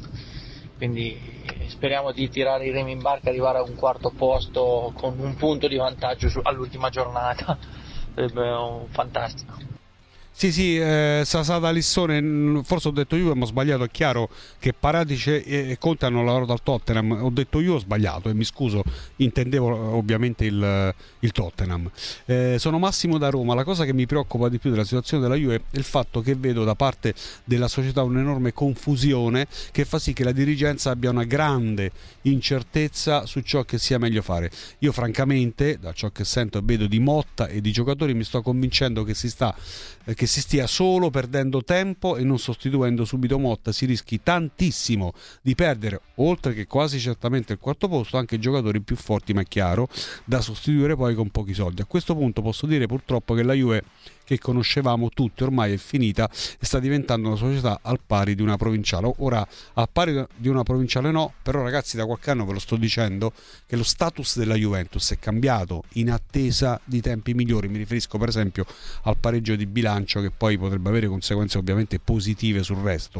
Speaker 13: quindi speriamo di tirare i remi in barca e arrivare a un quarto posto con un punto di vantaggio all'ultima giornata, sarebbe fantastico.
Speaker 2: Sì, Sasà Lissone, forse ho detto io, ma ho sbagliato, è chiaro che Paratici e Conte hanno lavorato al Tottenham, ho detto io, ho sbagliato e mi scuso, intendevo ovviamente il Tottenham. Sono Massimo da Roma, la cosa che mi preoccupa di più della situazione della Juve è il fatto che vedo da parte della società un'enorme confusione che fa sì che la dirigenza abbia una grande incertezza su ciò che sia meglio fare. Io francamente, da ciò che sento e vedo di Motta e di giocatori, mi sto convincendo che si stia solo perdendo tempo e non sostituendo subito Motta si rischi tantissimo di perdere, oltre che quasi certamente il quarto posto, anche giocatori più forti, ma è chiaro, da sostituire poi con pochi soldi. A questo punto posso dire purtroppo che la Juve, che conoscevamo tutti, ormai è finita e sta diventando una società al pari di una provinciale. Ora, al pari di una provinciale no, però ragazzi, da qualche anno ve lo sto dicendo che lo status della Juventus è cambiato in attesa di tempi migliori. Mi riferisco per esempio al pareggio di bilancio, che poi potrebbe avere conseguenze ovviamente positive sul resto,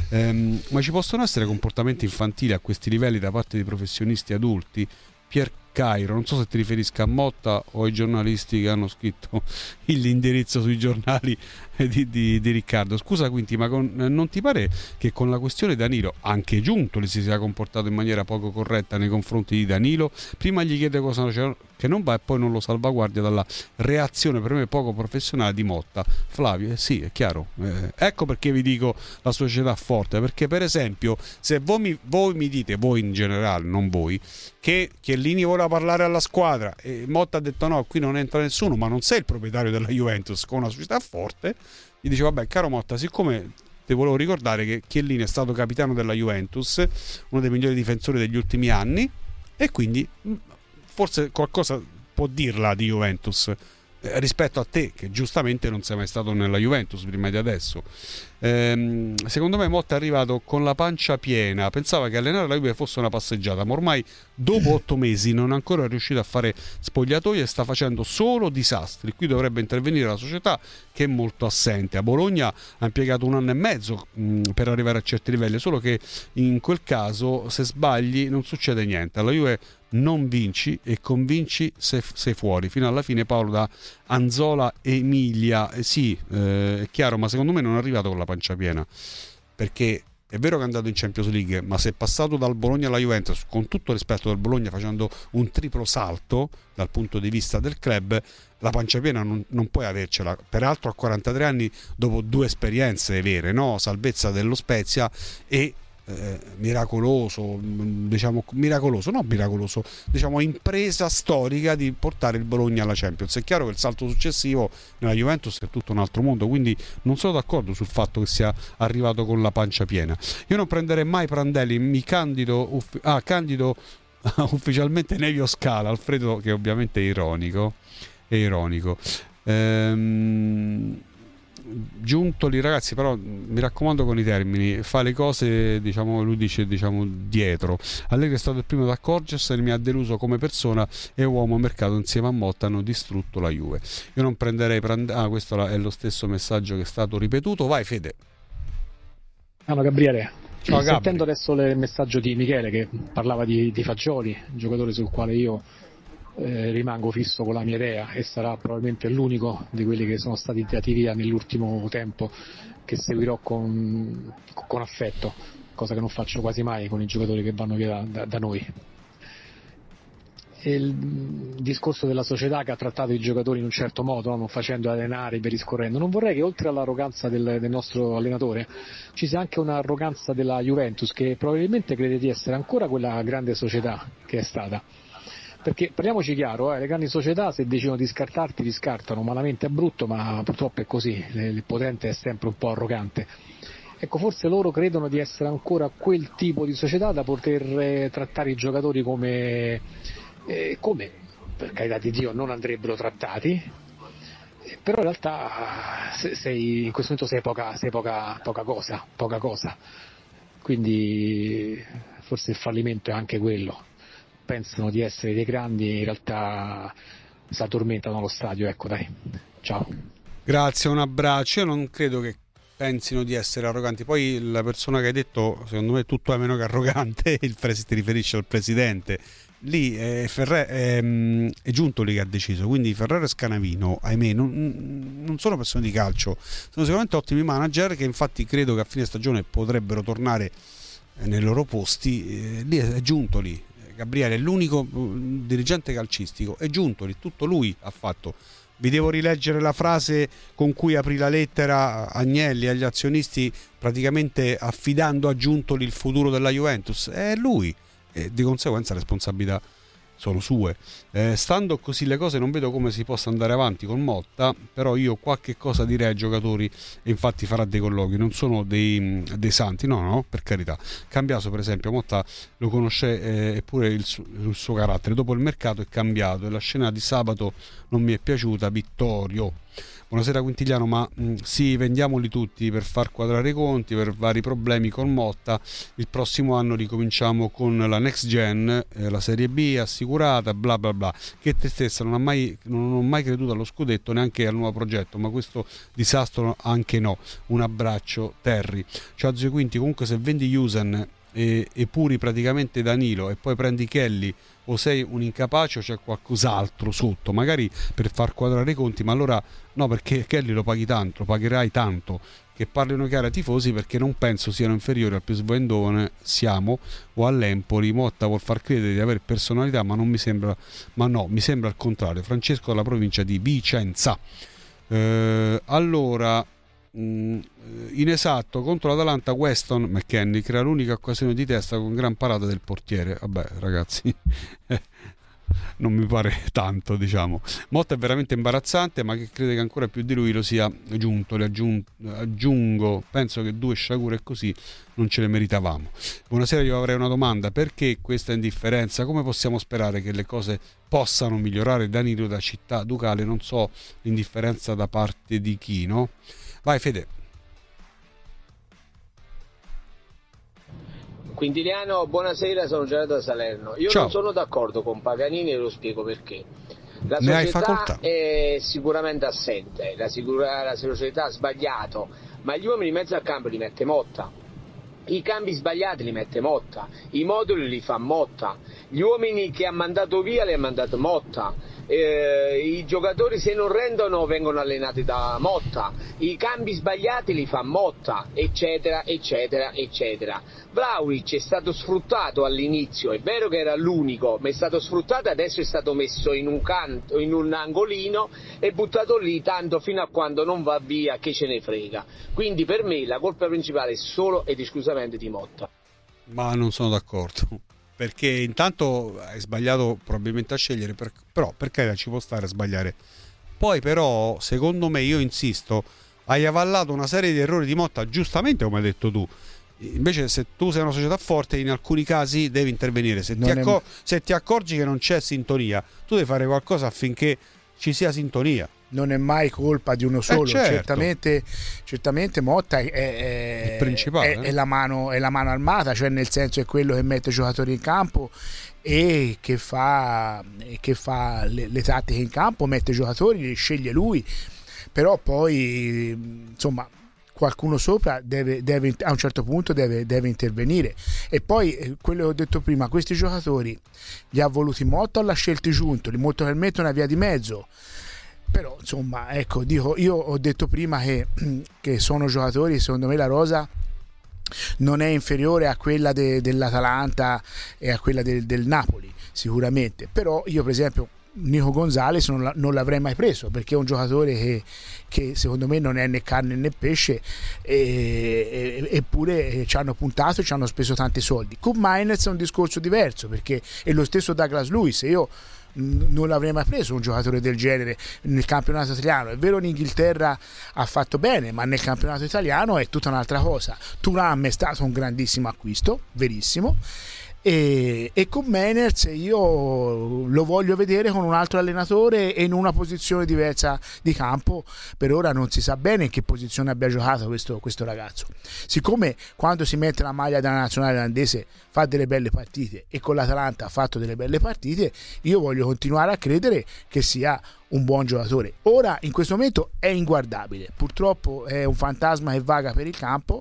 Speaker 2: ma ci possono essere comportamenti infantili a questi livelli da parte di professionisti adulti? Pier Cairo, non so se ti riferisca a Motta o ai giornalisti che hanno scritto l'indirizzo sui giornali di Riccardo. Scusa Quinti, ma non ti pare che con la questione Danilo anche Giuntoli si sia comportato in maniera poco corretta nei confronti di Danilo? Prima gli chiede cosa che non va e poi non lo salvaguardia dalla reazione per me poco professionale di Motta. Flavio, sì, è chiaro, ecco perché vi dico la società forte, perché per esempio se voi mi dite, voi in generale, non voi, che Chiellini voleva parlare alla squadra e Motta ha detto no, qui non entra nessuno, ma non sei il proprietario della Juventus con una società forte, gli dice vabbè caro Motta, siccome ti volevo ricordare che Chiellini è stato capitano della Juventus, uno dei migliori difensori degli ultimi anni, e quindi forse qualcosa può dirla di Juventus rispetto a te che giustamente non sei mai stato nella Juventus prima di adesso. Secondo me Motta è arrivato con la pancia piena, pensava che allenare la Juve fosse una passeggiata, ma ormai dopo 8 mesi non è ancora riuscito a fare spogliatoio e sta facendo solo disastri. Qui dovrebbe intervenire la società, che è molto assente. A Bologna ha impiegato 1 anno e mezzo per arrivare a certi livelli, solo che in quel caso se sbagli non succede niente. Alla Juve non vinci e convinci se sei fuori fino alla fine. Paolo da Anzola Emilia, sì, è chiaro, ma secondo me non è arrivato con la pancia piena, perché è vero che è andato in Champions League, ma se è passato dal Bologna alla Juventus, con tutto rispetto del Bologna, facendo un triplo salto dal punto di vista del club, la pancia piena non puoi avercela, peraltro a 43 anni dopo 2 esperienze vere, no? Salvezza dello Spezia e miracoloso, diciamo impresa storica di portare il Bologna alla Champions. È chiaro che il salto successivo nella Juventus è tutto un altro mondo, quindi non sono d'accordo sul fatto che sia arrivato con la pancia piena. Io non prenderei mai Prandelli, mi candido ufficialmente Nevio Scala, Alfredo, che ovviamente è ironico. Giuntoli, ragazzi, però mi raccomando con i termini, fa le cose, diciamo, lui dice, diciamo, dietro. Allegri è stato il primo ad accorgersene, mi ha deluso come persona e uomo a mercato, insieme a Motta hanno distrutto la Juve. Io non prenderei questo è lo stesso messaggio che è stato ripetuto. Vai Fede.
Speaker 14: Ciao Gabriele.
Speaker 2: Ciao,
Speaker 14: sentendo adesso il messaggio di Michele che parlava di Fagioli, un giocatore sul quale io rimango fisso con la mia idea e sarà probabilmente l'unico di quelli che sono stati tirati via nell'ultimo tempo che seguirò con affetto, cosa che non faccio quasi mai con i giocatori che vanno via da noi. E il discorso della società che ha trattato i giocatori in un certo modo, non facendo allenare e via discorrendo, non vorrei che oltre all'arroganza del nostro allenatore ci sia anche un'arroganza della Juventus, che probabilmente crede di essere ancora quella grande società che è stata. Perché parliamoci chiaro, le grandi società se decidono di scartarti ti scartano, malamente è brutto, ma purtroppo è così, il potente è sempre un po' arrogante. Ecco, forse loro credono di essere ancora quel tipo di società da poter trattare i giocatori come, per carità di Dio, non andrebbero trattati, però in realtà in questo momento sei poca cosa. Quindi forse il fallimento è anche quello, pensano di essere dei grandi e in realtà si addormentano allo stadio. Ecco, dai, ciao.
Speaker 2: Grazie, un abbraccio. Io non credo che pensino di essere arroganti. Poi la persona che hai detto, secondo me, è tutto a meno che arrogante. Ti riferisce al presidente. Lì è Giuntoli che ha deciso, quindi Ferrero e Scanavino, ahimè, non sono persone di calcio, sono sicuramente ottimi manager che infatti credo che a fine stagione potrebbero tornare nei loro posti. Lì è Giuntoli, Gabriele è l'unico dirigente calcistico, è Giuntoli, tutto lui ha fatto. Vi devo rileggere la frase con cui aprì la lettera Agnelli agli azionisti, praticamente affidando a Giuntoli il futuro della Juventus. È lui, e di conseguenza le responsabilità sono sue. Stando così le cose non vedo come si possa andare avanti con Motta, però io qualche cosa direi ai giocatori e infatti farà dei colloqui, non sono dei santi, no, per carità. Cambiaso per esempio, Motta lo conosce, eppure il suo carattere dopo il mercato è cambiato e la scena di sabato non mi è piaciuta. Vittorio, buonasera Quintigliano, ma sì, vendiamoli tutti per far quadrare i conti, per vari problemi con Motta. Il prossimo anno ricominciamo con la next gen, la Serie B assicurata, bla bla bla. Che te stessa non ho mai creduto allo scudetto, neanche al nuovo progetto, ma questo disastro anche no. Un abbraccio Terry. Ciao zio Quinti, comunque se vendi Jusen e puri praticamente Danilo e poi prendi Kelly, o sei un incapace o c'è qualcos'altro sotto, magari per far quadrare i conti, ma allora no, perché Kelly lo paghi tanto, lo pagherai tanto. Che parlino chiaro ai tifosi, perché non penso siano inferiori al più svendone Siamo o all'Empoli. Motta vuol far credere di avere personalità, ma non mi sembra, ma no, mi sembra il contrario. Francesco dalla provincia di Vicenza. Allora, inesatto, contro l'Atalanta Weston McKennie crea l'unica occasione di testa con gran parata del portiere. Vabbè ragazzi, non mi pare tanto, diciamo. Motta è veramente imbarazzante, ma che crede che ancora più di lui lo sia Giuntoli. Aggiungo, penso che 2 sciagure così non ce le meritavamo. Buonasera, io avrei una domanda: perché questa indifferenza? Come possiamo sperare che le cose possano migliorare? Danilo da Città Ducale, non so l'indifferenza da parte di chi, no? Vai Fede.
Speaker 15: Quintiliano, buonasera, sono Gerardo da Salerno. Io
Speaker 2: Ciao.
Speaker 15: Non sono d'accordo con Paganini e lo spiego perché. La
Speaker 2: Ne hai
Speaker 15: società
Speaker 2: facoltà.
Speaker 15: è sicuramente assente, la società ha sbagliato, ma gli uomini in mezzo al campo li mette Motta. I cambi sbagliati li mette Motta, i moduli li fa Motta, gli uomini che ha mandato via li ha mandato Motta, i giocatori se non rendono vengono allenati da Motta, i cambi sbagliati li fa Motta, eccetera eccetera eccetera. Vlahovic è stato sfruttato all'inizio, è vero che era l'unico, ma è stato sfruttato e adesso è stato messo in un canto, in un angolino e buttato lì tanto fino a quando non va via, che ce ne frega. Quindi per me la colpa principale è solo ed esclusivamente di Motta.
Speaker 2: Ma non sono d'accordo, perché intanto hai sbagliato probabilmente a scegliere, però per carità ci può stare a sbagliare. Poi però, secondo me, io insisto, hai avallato una serie di errori di Motta, giustamente come hai detto tu. Invece se tu sei una società forte, in alcuni casi devi intervenire. Se ti accorgi che non c'è sintonia, tu devi fare qualcosa affinché ci sintonia.
Speaker 5: Non è mai colpa di uno solo,
Speaker 2: certo.
Speaker 5: certamente Motta è
Speaker 2: il principale,
Speaker 5: è la mano armata, cioè nel senso è quello che mette i giocatori in campo e che fa le tattiche in campo, mette i giocatori, li sceglie lui, però poi insomma qualcuno sopra deve a un certo punto deve intervenire. E poi quello che ho detto prima, questi giocatori li ha voluti Motta o l'ha scelti Giuntoli? Molto probabilmente una via di mezzo. Però insomma, ecco, io ho detto prima che sono giocatori, secondo me la rosa non è inferiore a quella dell'Atalanta e a quella del Napoli sicuramente, però io per esempio Nico Gonzalez non l'avrei mai preso, perché è un giocatore che secondo me non è né carne né pesce, eppure ci hanno puntato e ci hanno speso tanti soldi. Con Mainz è un discorso diverso, perché è lo stesso Douglas Luiz, io non l'avrei mai preso un giocatore del genere nel campionato italiano. È vero, in Inghilterra ha fatto bene, ma nel campionato italiano è tutta un'altra cosa. Thuram è stato un grandissimo acquisto, verissimo, e con Meiners io lo voglio vedere con un altro allenatore e in una posizione diversa di campo. Per ora non si sa bene in che posizione abbia giocato questo ragazzo. Siccome quando si mette la maglia della nazionale olandese fa delle belle partite e con l'Atalanta ha fatto delle belle partite, io voglio continuare a credere che sia un buon giocatore. Ora in questo momento è inguardabile, purtroppo è un fantasma che vaga per il campo,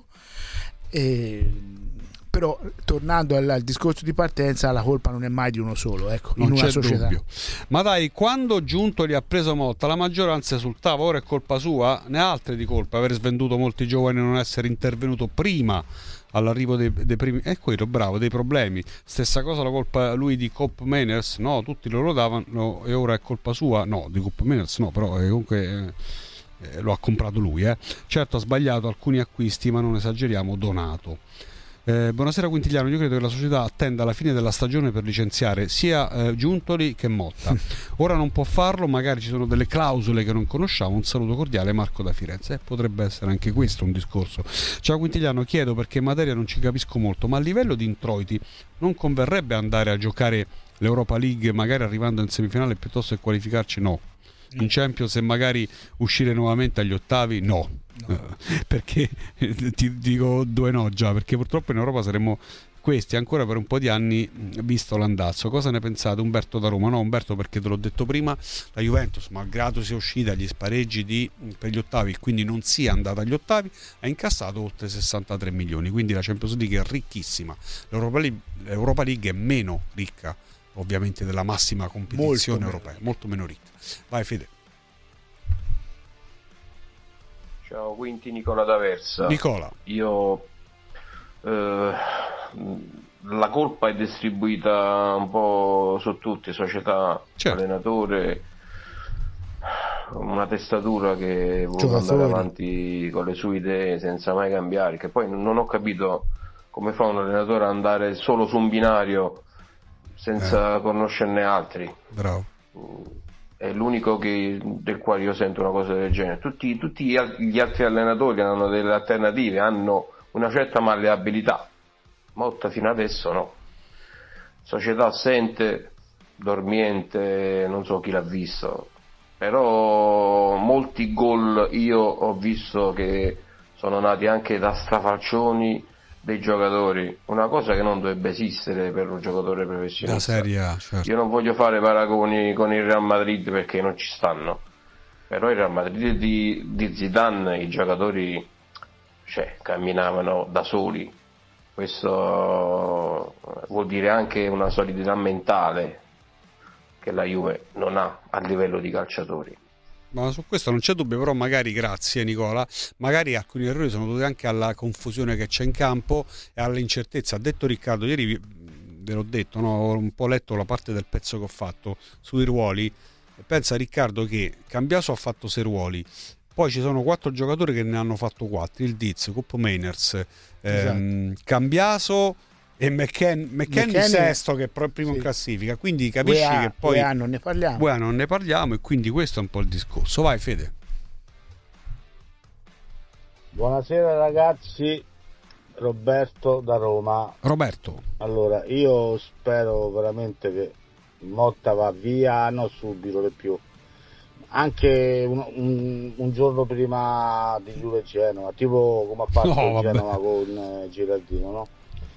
Speaker 5: però tornando al discorso di partenza, la colpa non è mai di uno solo, ecco,
Speaker 2: non
Speaker 5: in una
Speaker 2: c'è
Speaker 5: società.
Speaker 2: dubbio. Ma dai, quando Giuntoli ha preso Motta la maggioranza esultava, ora è colpa sua? Ne ha altre di colpa, aver svenduto molti giovani e non essere intervenuto prima all'arrivo dei primi, è quello, bravo, dei problemi. Stessa cosa la colpa lui di Koop Meiners, no, tutti lo davano e ora è colpa sua, no, di Koop Meiners no, però comunque lo ha comprato lui, certo ha sbagliato alcuni acquisti, ma non esageriamo, Donato. Buonasera Quintigliano, io credo che la società attenda la fine della stagione per licenziare sia Giuntoli che Motta. Ora non può farlo, magari ci sono delle clausole che non conosciamo. Un saluto cordiale, Marco da Firenze. Potrebbe essere anche questo un discorso. Ciao Quintigliano, chiedo perché in materia non ci capisco molto, ma a livello di introiti non converrebbe andare a giocare l'Europa League magari arrivando in semifinale piuttosto che qualificarci? No. In Champions e magari uscire nuovamente agli ottavi? No. Perché ti dico due no già, perché purtroppo in Europa saremo questi ancora per un po' di anni, visto l'andazzo. Cosa ne pensate? Umberto da Roma. No Umberto, perché te l'ho detto prima, la Juventus, malgrado sia uscita agli spareggi per gli ottavi, quindi non sia andata agli ottavi, ha incassato oltre 63 milioni, quindi la Champions League è ricchissima. L'Europa League è meno ricca ovviamente della massima competizione europea, molto meno ricca. Vai Fede.
Speaker 16: Ciao Quinti, Nicola D'Aversa.
Speaker 2: Nicola.
Speaker 16: Io la colpa è distribuita un po' su tutti, società, certo, allenatore, una testatura che vuole andare avanti con le sue idee senza mai cambiare, che poi non ho capito come fa un allenatore ad andare solo su un binario senza conoscerne altri.
Speaker 2: Bravo.
Speaker 16: È l'unico del quale io sento una cosa del genere. Tutti gli altri allenatori hanno delle alternative, hanno una certa malleabilità. Motta fino adesso no. Società assente, dormiente, non so chi l'ha visto, però molti gol io ho visto che sono nati anche da strafalcioni dei giocatori, una cosa che non dovrebbe esistere per un giocatore professionista.
Speaker 2: La Serie A, certo.
Speaker 16: Io non voglio fare paragoni con il Real Madrid perché non ci stanno, però il Real Madrid di Zidane i giocatori camminavano da soli. Questo vuol dire anche una solidità mentale che la Juve non ha a livello di calciatori.
Speaker 2: Ma su questo non c'è dubbio, però magari, grazie Nicola, magari alcuni errori sono dovuti anche alla confusione che c'è in campo e all'incertezza. Ha detto Riccardo, ieri ve l'ho detto, no? Ho un po' letto la parte del pezzo che ho fatto sui ruoli. Pensa Riccardo che Cambiaso ha fatto 6 ruoli, poi ci sono 4 giocatori che ne hanno fatto 4, il Diz, Koop Meiners, Cambiaso e McKennie sesto, che è primo in classifica, quindi capisci che poi
Speaker 5: non ne parliamo
Speaker 2: e quindi questo è un po' il discorso. Vai Fede.
Speaker 10: Buonasera ragazzi, Roberto da Roma.
Speaker 2: Roberto,
Speaker 10: allora io spero veramente che Motta va via, non subito le più, anche un giorno prima di Juve Genova, tipo come ha fatto Genova con Giraldino, no?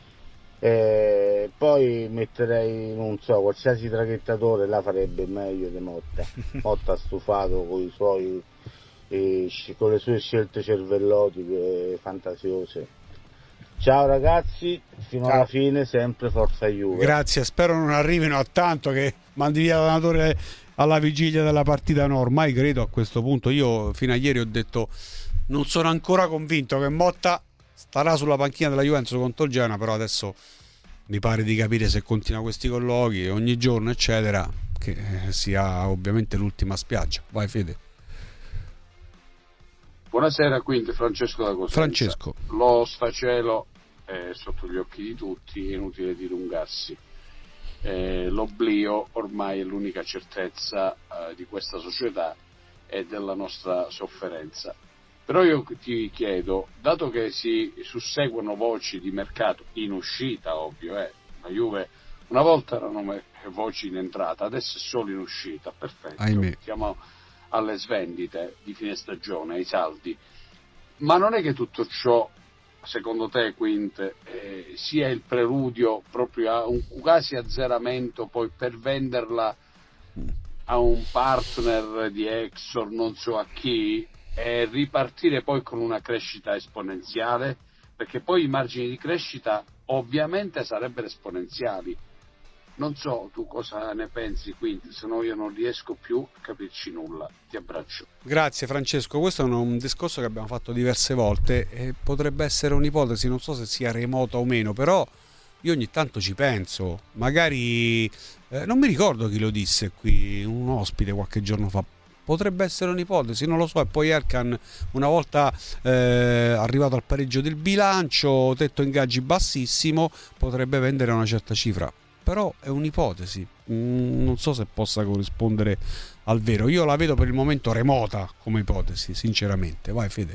Speaker 10: Poi metterei, non so, qualsiasi traghettatore la farebbe meglio di Motta. Motta ha stufato con i suoi con le sue scelte cervellotiche fantasiose. Ciao ragazzi, fino alla fine sempre forza Juve.
Speaker 2: Grazie, spero non arrivino a tanto che mandi via l'allenatore alla vigilia della partita. No, ormai credo a questo punto, io fino a ieri ho detto non sono ancora convinto che Motta starà sulla panchina della Juventus contro il Genoa, però adesso mi pare di capire, se continua questi colloqui ogni giorno eccetera, che sia ovviamente l'ultima spiaggia. Vai Fede.
Speaker 17: Buonasera, quindi Francesco da Cosenza.
Speaker 2: Francesco.
Speaker 17: Lo sfacelo è sotto gli occhi di tutti, è inutile dilungarsi. L'oblio ormai è l'unica certezza di questa società e della nostra sofferenza. Però io ti chiedo, dato che si susseguono voci di mercato in uscita, ovvio, La Juve una volta erano voci in entrata, adesso è solo in uscita, perfetto.
Speaker 2: Ahimè.
Speaker 17: Siamo alle svendite di fine stagione, ai saldi. Ma non è che tutto ciò, secondo te, Quint, sia il preludio proprio a un quasi azzeramento poi per venderla a un partner di Exor, non so a chi, e ripartire poi con una crescita esponenziale? Perché poi i margini di crescita ovviamente sarebbero esponenziali. Non so tu cosa ne pensi, quindi se no io non riesco più a capirci nulla. Ti abbraccio.
Speaker 2: Grazie Francesco, questo è un discorso che abbiamo fatto diverse volte e potrebbe essere un'ipotesi, non so se sia remota o meno, però io ogni tanto ci penso, magari non mi ricordo chi lo disse qui, un ospite qualche giorno fa. Potrebbe essere un'ipotesi, non lo so. E poi Erkan, una volta arrivato al pareggio del bilancio, tetto ingaggi bassissimo, potrebbe vendere una certa cifra. Però è un'ipotesi, non so se possa corrispondere al vero. Io la vedo per il momento remota come ipotesi, sinceramente. Vai Fede.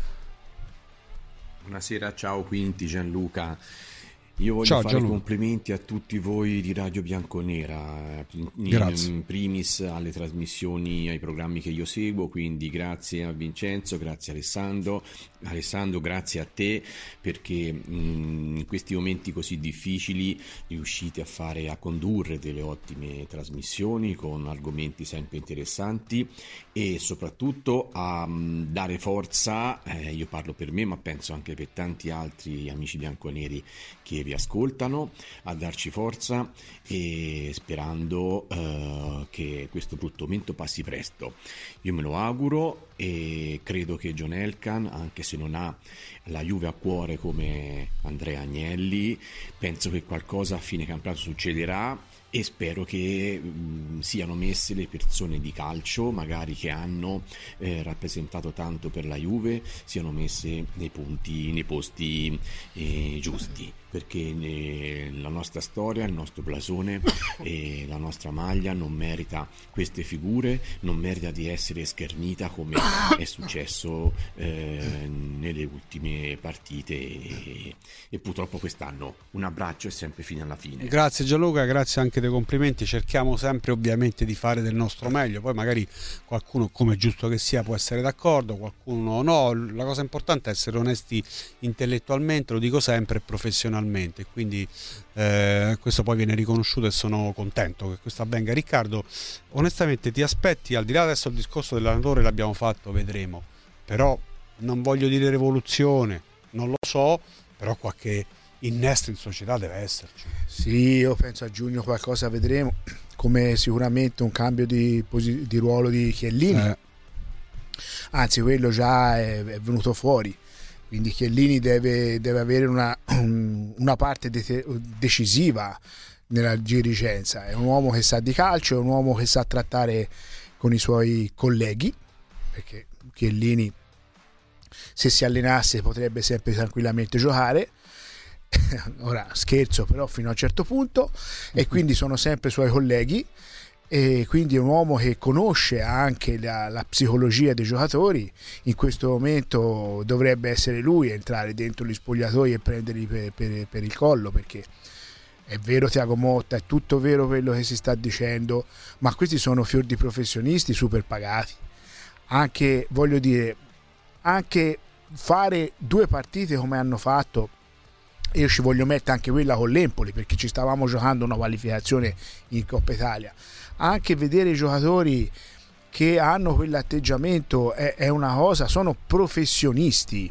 Speaker 18: Buonasera, ciao Quinti, Gianluca. Io voglio fare
Speaker 2: Gianluca.
Speaker 18: complimenti a tutti voi di Radio Bianconera, in primis alle trasmissioni, ai programmi che io seguo, quindi grazie a Vincenzo, grazie a Alessandro, grazie a te, perché in questi momenti così difficili riuscite a condurre delle ottime trasmissioni con argomenti sempre interessanti e soprattutto a dare forza, io parlo per me ma penso anche per tanti altri amici bianconeri che vi ascoltano, a darci forza e sperando che questo brutto momento passi presto. Io me lo auguro e credo che John Elkann, anche se non ha la Juve a cuore come Andrea Agnelli, penso che qualcosa a fine campionato succederà e spero che siano messe le persone di calcio, magari che hanno rappresentato tanto per la Juve, siano messe nei posti giusti, perché la nostra storia, il nostro blasone e la nostra maglia non merita queste figure, non merita di essere schernita come è successo nelle ultime partite e purtroppo quest'anno. Un abbraccio e sempre fino alla fine.
Speaker 2: Grazie Gianluca, grazie anche dei complimenti. Cerchiamo sempre ovviamente di fare del nostro meglio, poi magari qualcuno, come è giusto che sia, può essere d'accordo, qualcuno no. La cosa importante è essere onesti intellettualmente, lo dico sempre, e professionalmente, quindi questo poi viene riconosciuto e sono contento che questo avvenga. Riccardo, onestamente ti aspetti, al di là adesso il discorso dell'allenatore l'abbiamo fatto, vedremo, però non voglio dire rivoluzione, non lo so, però qualche innesto in società deve esserci.
Speaker 5: Sì, io penso a giugno qualcosa vedremo, come sicuramente un cambio di ruolo di Chiellini, anzi quello già è venuto fuori, quindi Chiellini deve avere una parte decisiva nella dirigenza. È un uomo che sa di calcio, è un uomo che sa trattare con i suoi colleghi, perché Chiellini, se si allenasse, potrebbe sempre tranquillamente giocare. Ora scherzo, però fino a un certo punto, e quindi sono sempre suoi colleghi, e quindi è un uomo che conosce anche la psicologia dei giocatori. In questo momento dovrebbe essere lui a entrare dentro gli spogliatoi e prenderli per il collo, perché è vero Thiago Motta, è tutto vero quello che si sta dicendo, ma questi sono fior di professionisti super pagati. Anche, voglio dire, anche fare 2 partite come hanno fatto, io ci voglio mettere anche quella con l'Empoli, perché ci stavamo giocando una qualificazione in Coppa Italia. Anche vedere i giocatori che hanno quell'atteggiamento è una cosa, sono professionisti.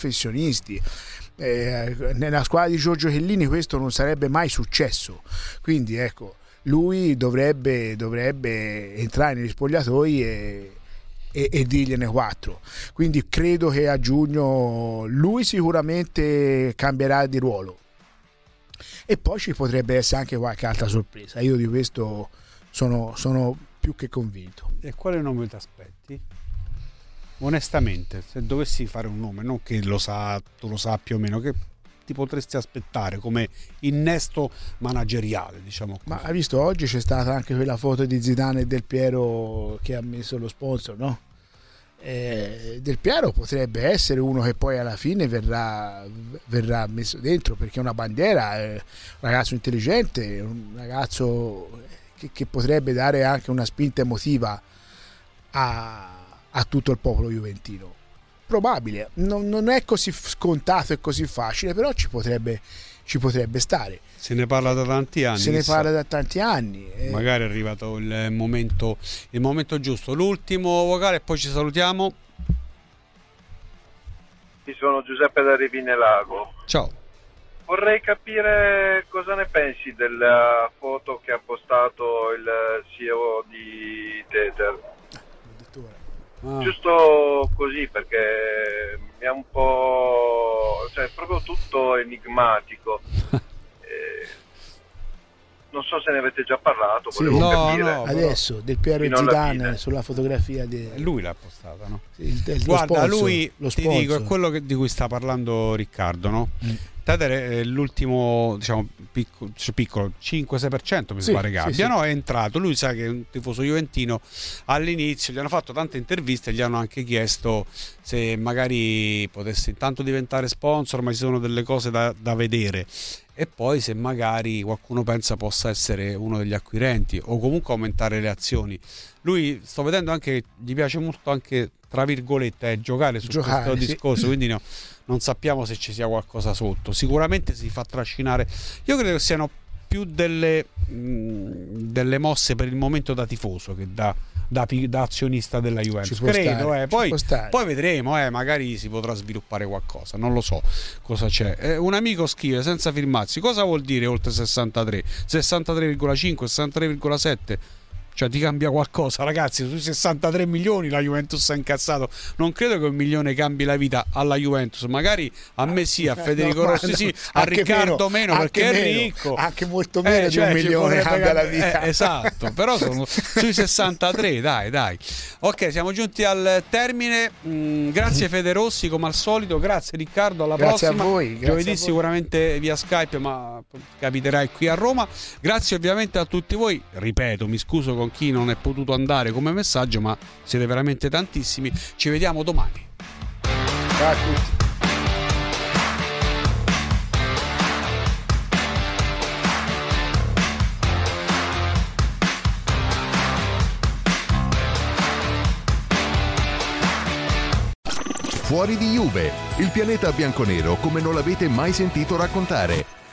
Speaker 5: Nella squadra di Giorgio Chiellini questo non sarebbe mai successo, quindi ecco, lui dovrebbe entrare negli spogliatoi e dirgliene 4. Quindi credo che a giugno lui sicuramente cambierà di ruolo, e poi ci potrebbe essere anche qualche altra sorpresa. Io di questo sono più che convinto.
Speaker 2: E quale nome ti aspetti? Onestamente, se dovessi fare un nome, non che tu lo sappia o meno, che ti potresti aspettare come innesto manageriale, diciamo così.
Speaker 5: Ma hai visto, oggi c'è stata anche quella foto di Zidane e Del Piero che ha messo lo sponsor, no? Del Piero potrebbe essere uno che poi alla fine verrà messo dentro, perché è una bandiera, è un ragazzo intelligente, un ragazzo che potrebbe dare anche una spinta emotiva a tutto il popolo juventino. Probabile, non è così scontato e così facile, però ci potrebbe stare.
Speaker 2: Se ne parla da tanti anni. Magari è arrivato il momento giusto. L'ultimo vocale e poi ci salutiamo.
Speaker 19: Io sono Giuseppe da Rivine Lago.
Speaker 2: Ciao.
Speaker 19: Vorrei capire cosa ne pensi della foto che ha postato il CEO di Tether. Giusto così, perché mi è un po', cioè, proprio tutto enigmatico. Non so se ne avete già parlato.
Speaker 5: No, adesso Del Piero e Zidane sulla fotografia
Speaker 2: lui l'ha postata, no?
Speaker 5: Guarda,
Speaker 2: lui ti dico, è quello di cui sta parlando Riccardo, no? Tether è l'ultimo, diciamo, piccolo 5-6% mi pare che abbia, no? È entrato, lui sa che è un tifoso juventino, all'inizio gli hanno fatto tante interviste, gli hanno anche chiesto se magari potesse intanto diventare sponsor, ma ci sono delle cose da vedere, e poi se magari qualcuno pensa possa essere uno degli acquirenti o comunque aumentare le azioni. Lui, sto vedendo anche, gli piace molto anche, tra virgolette, giocare su questo discorso, quindi no, non sappiamo se ci sia qualcosa sotto. Sicuramente si fa trascinare. Io credo che siano più delle mosse per il momento da tifoso che da azionista della Juventus, credo. Poi vedremo, magari si potrà sviluppare qualcosa, non lo so cosa c'è. Un amico scrive senza firmarsi: cosa vuol dire oltre 63? 63,5, 63,7? Cioè ti cambia qualcosa, ragazzi? Sui 63 milioni la Juventus ha incassato. Non credo che 1 milione cambi la vita alla Juventus. Magari a me sì, a Federico Rossi sì, a Riccardo meno perché è ricco.
Speaker 5: Anche molto meno di 1 milione cambia la vita.
Speaker 2: Esatto, però sono sui 63, dai. Ok, siamo giunti al termine. Grazie Fede Rossi, come al solito. Grazie Riccardo, alla prossima.
Speaker 5: Grazie a voi.
Speaker 2: Giovedì sicuramente via Skype, ma capiterai qui a Roma. Grazie ovviamente a tutti voi. Ripeto, mi scuso con chi non è potuto andare come messaggio, ma siete veramente tantissimi. Ci vediamo domani.
Speaker 5: Ciao a tutti.
Speaker 1: Fuori di Juve, il pianeta bianconero come non l'avete mai sentito raccontare.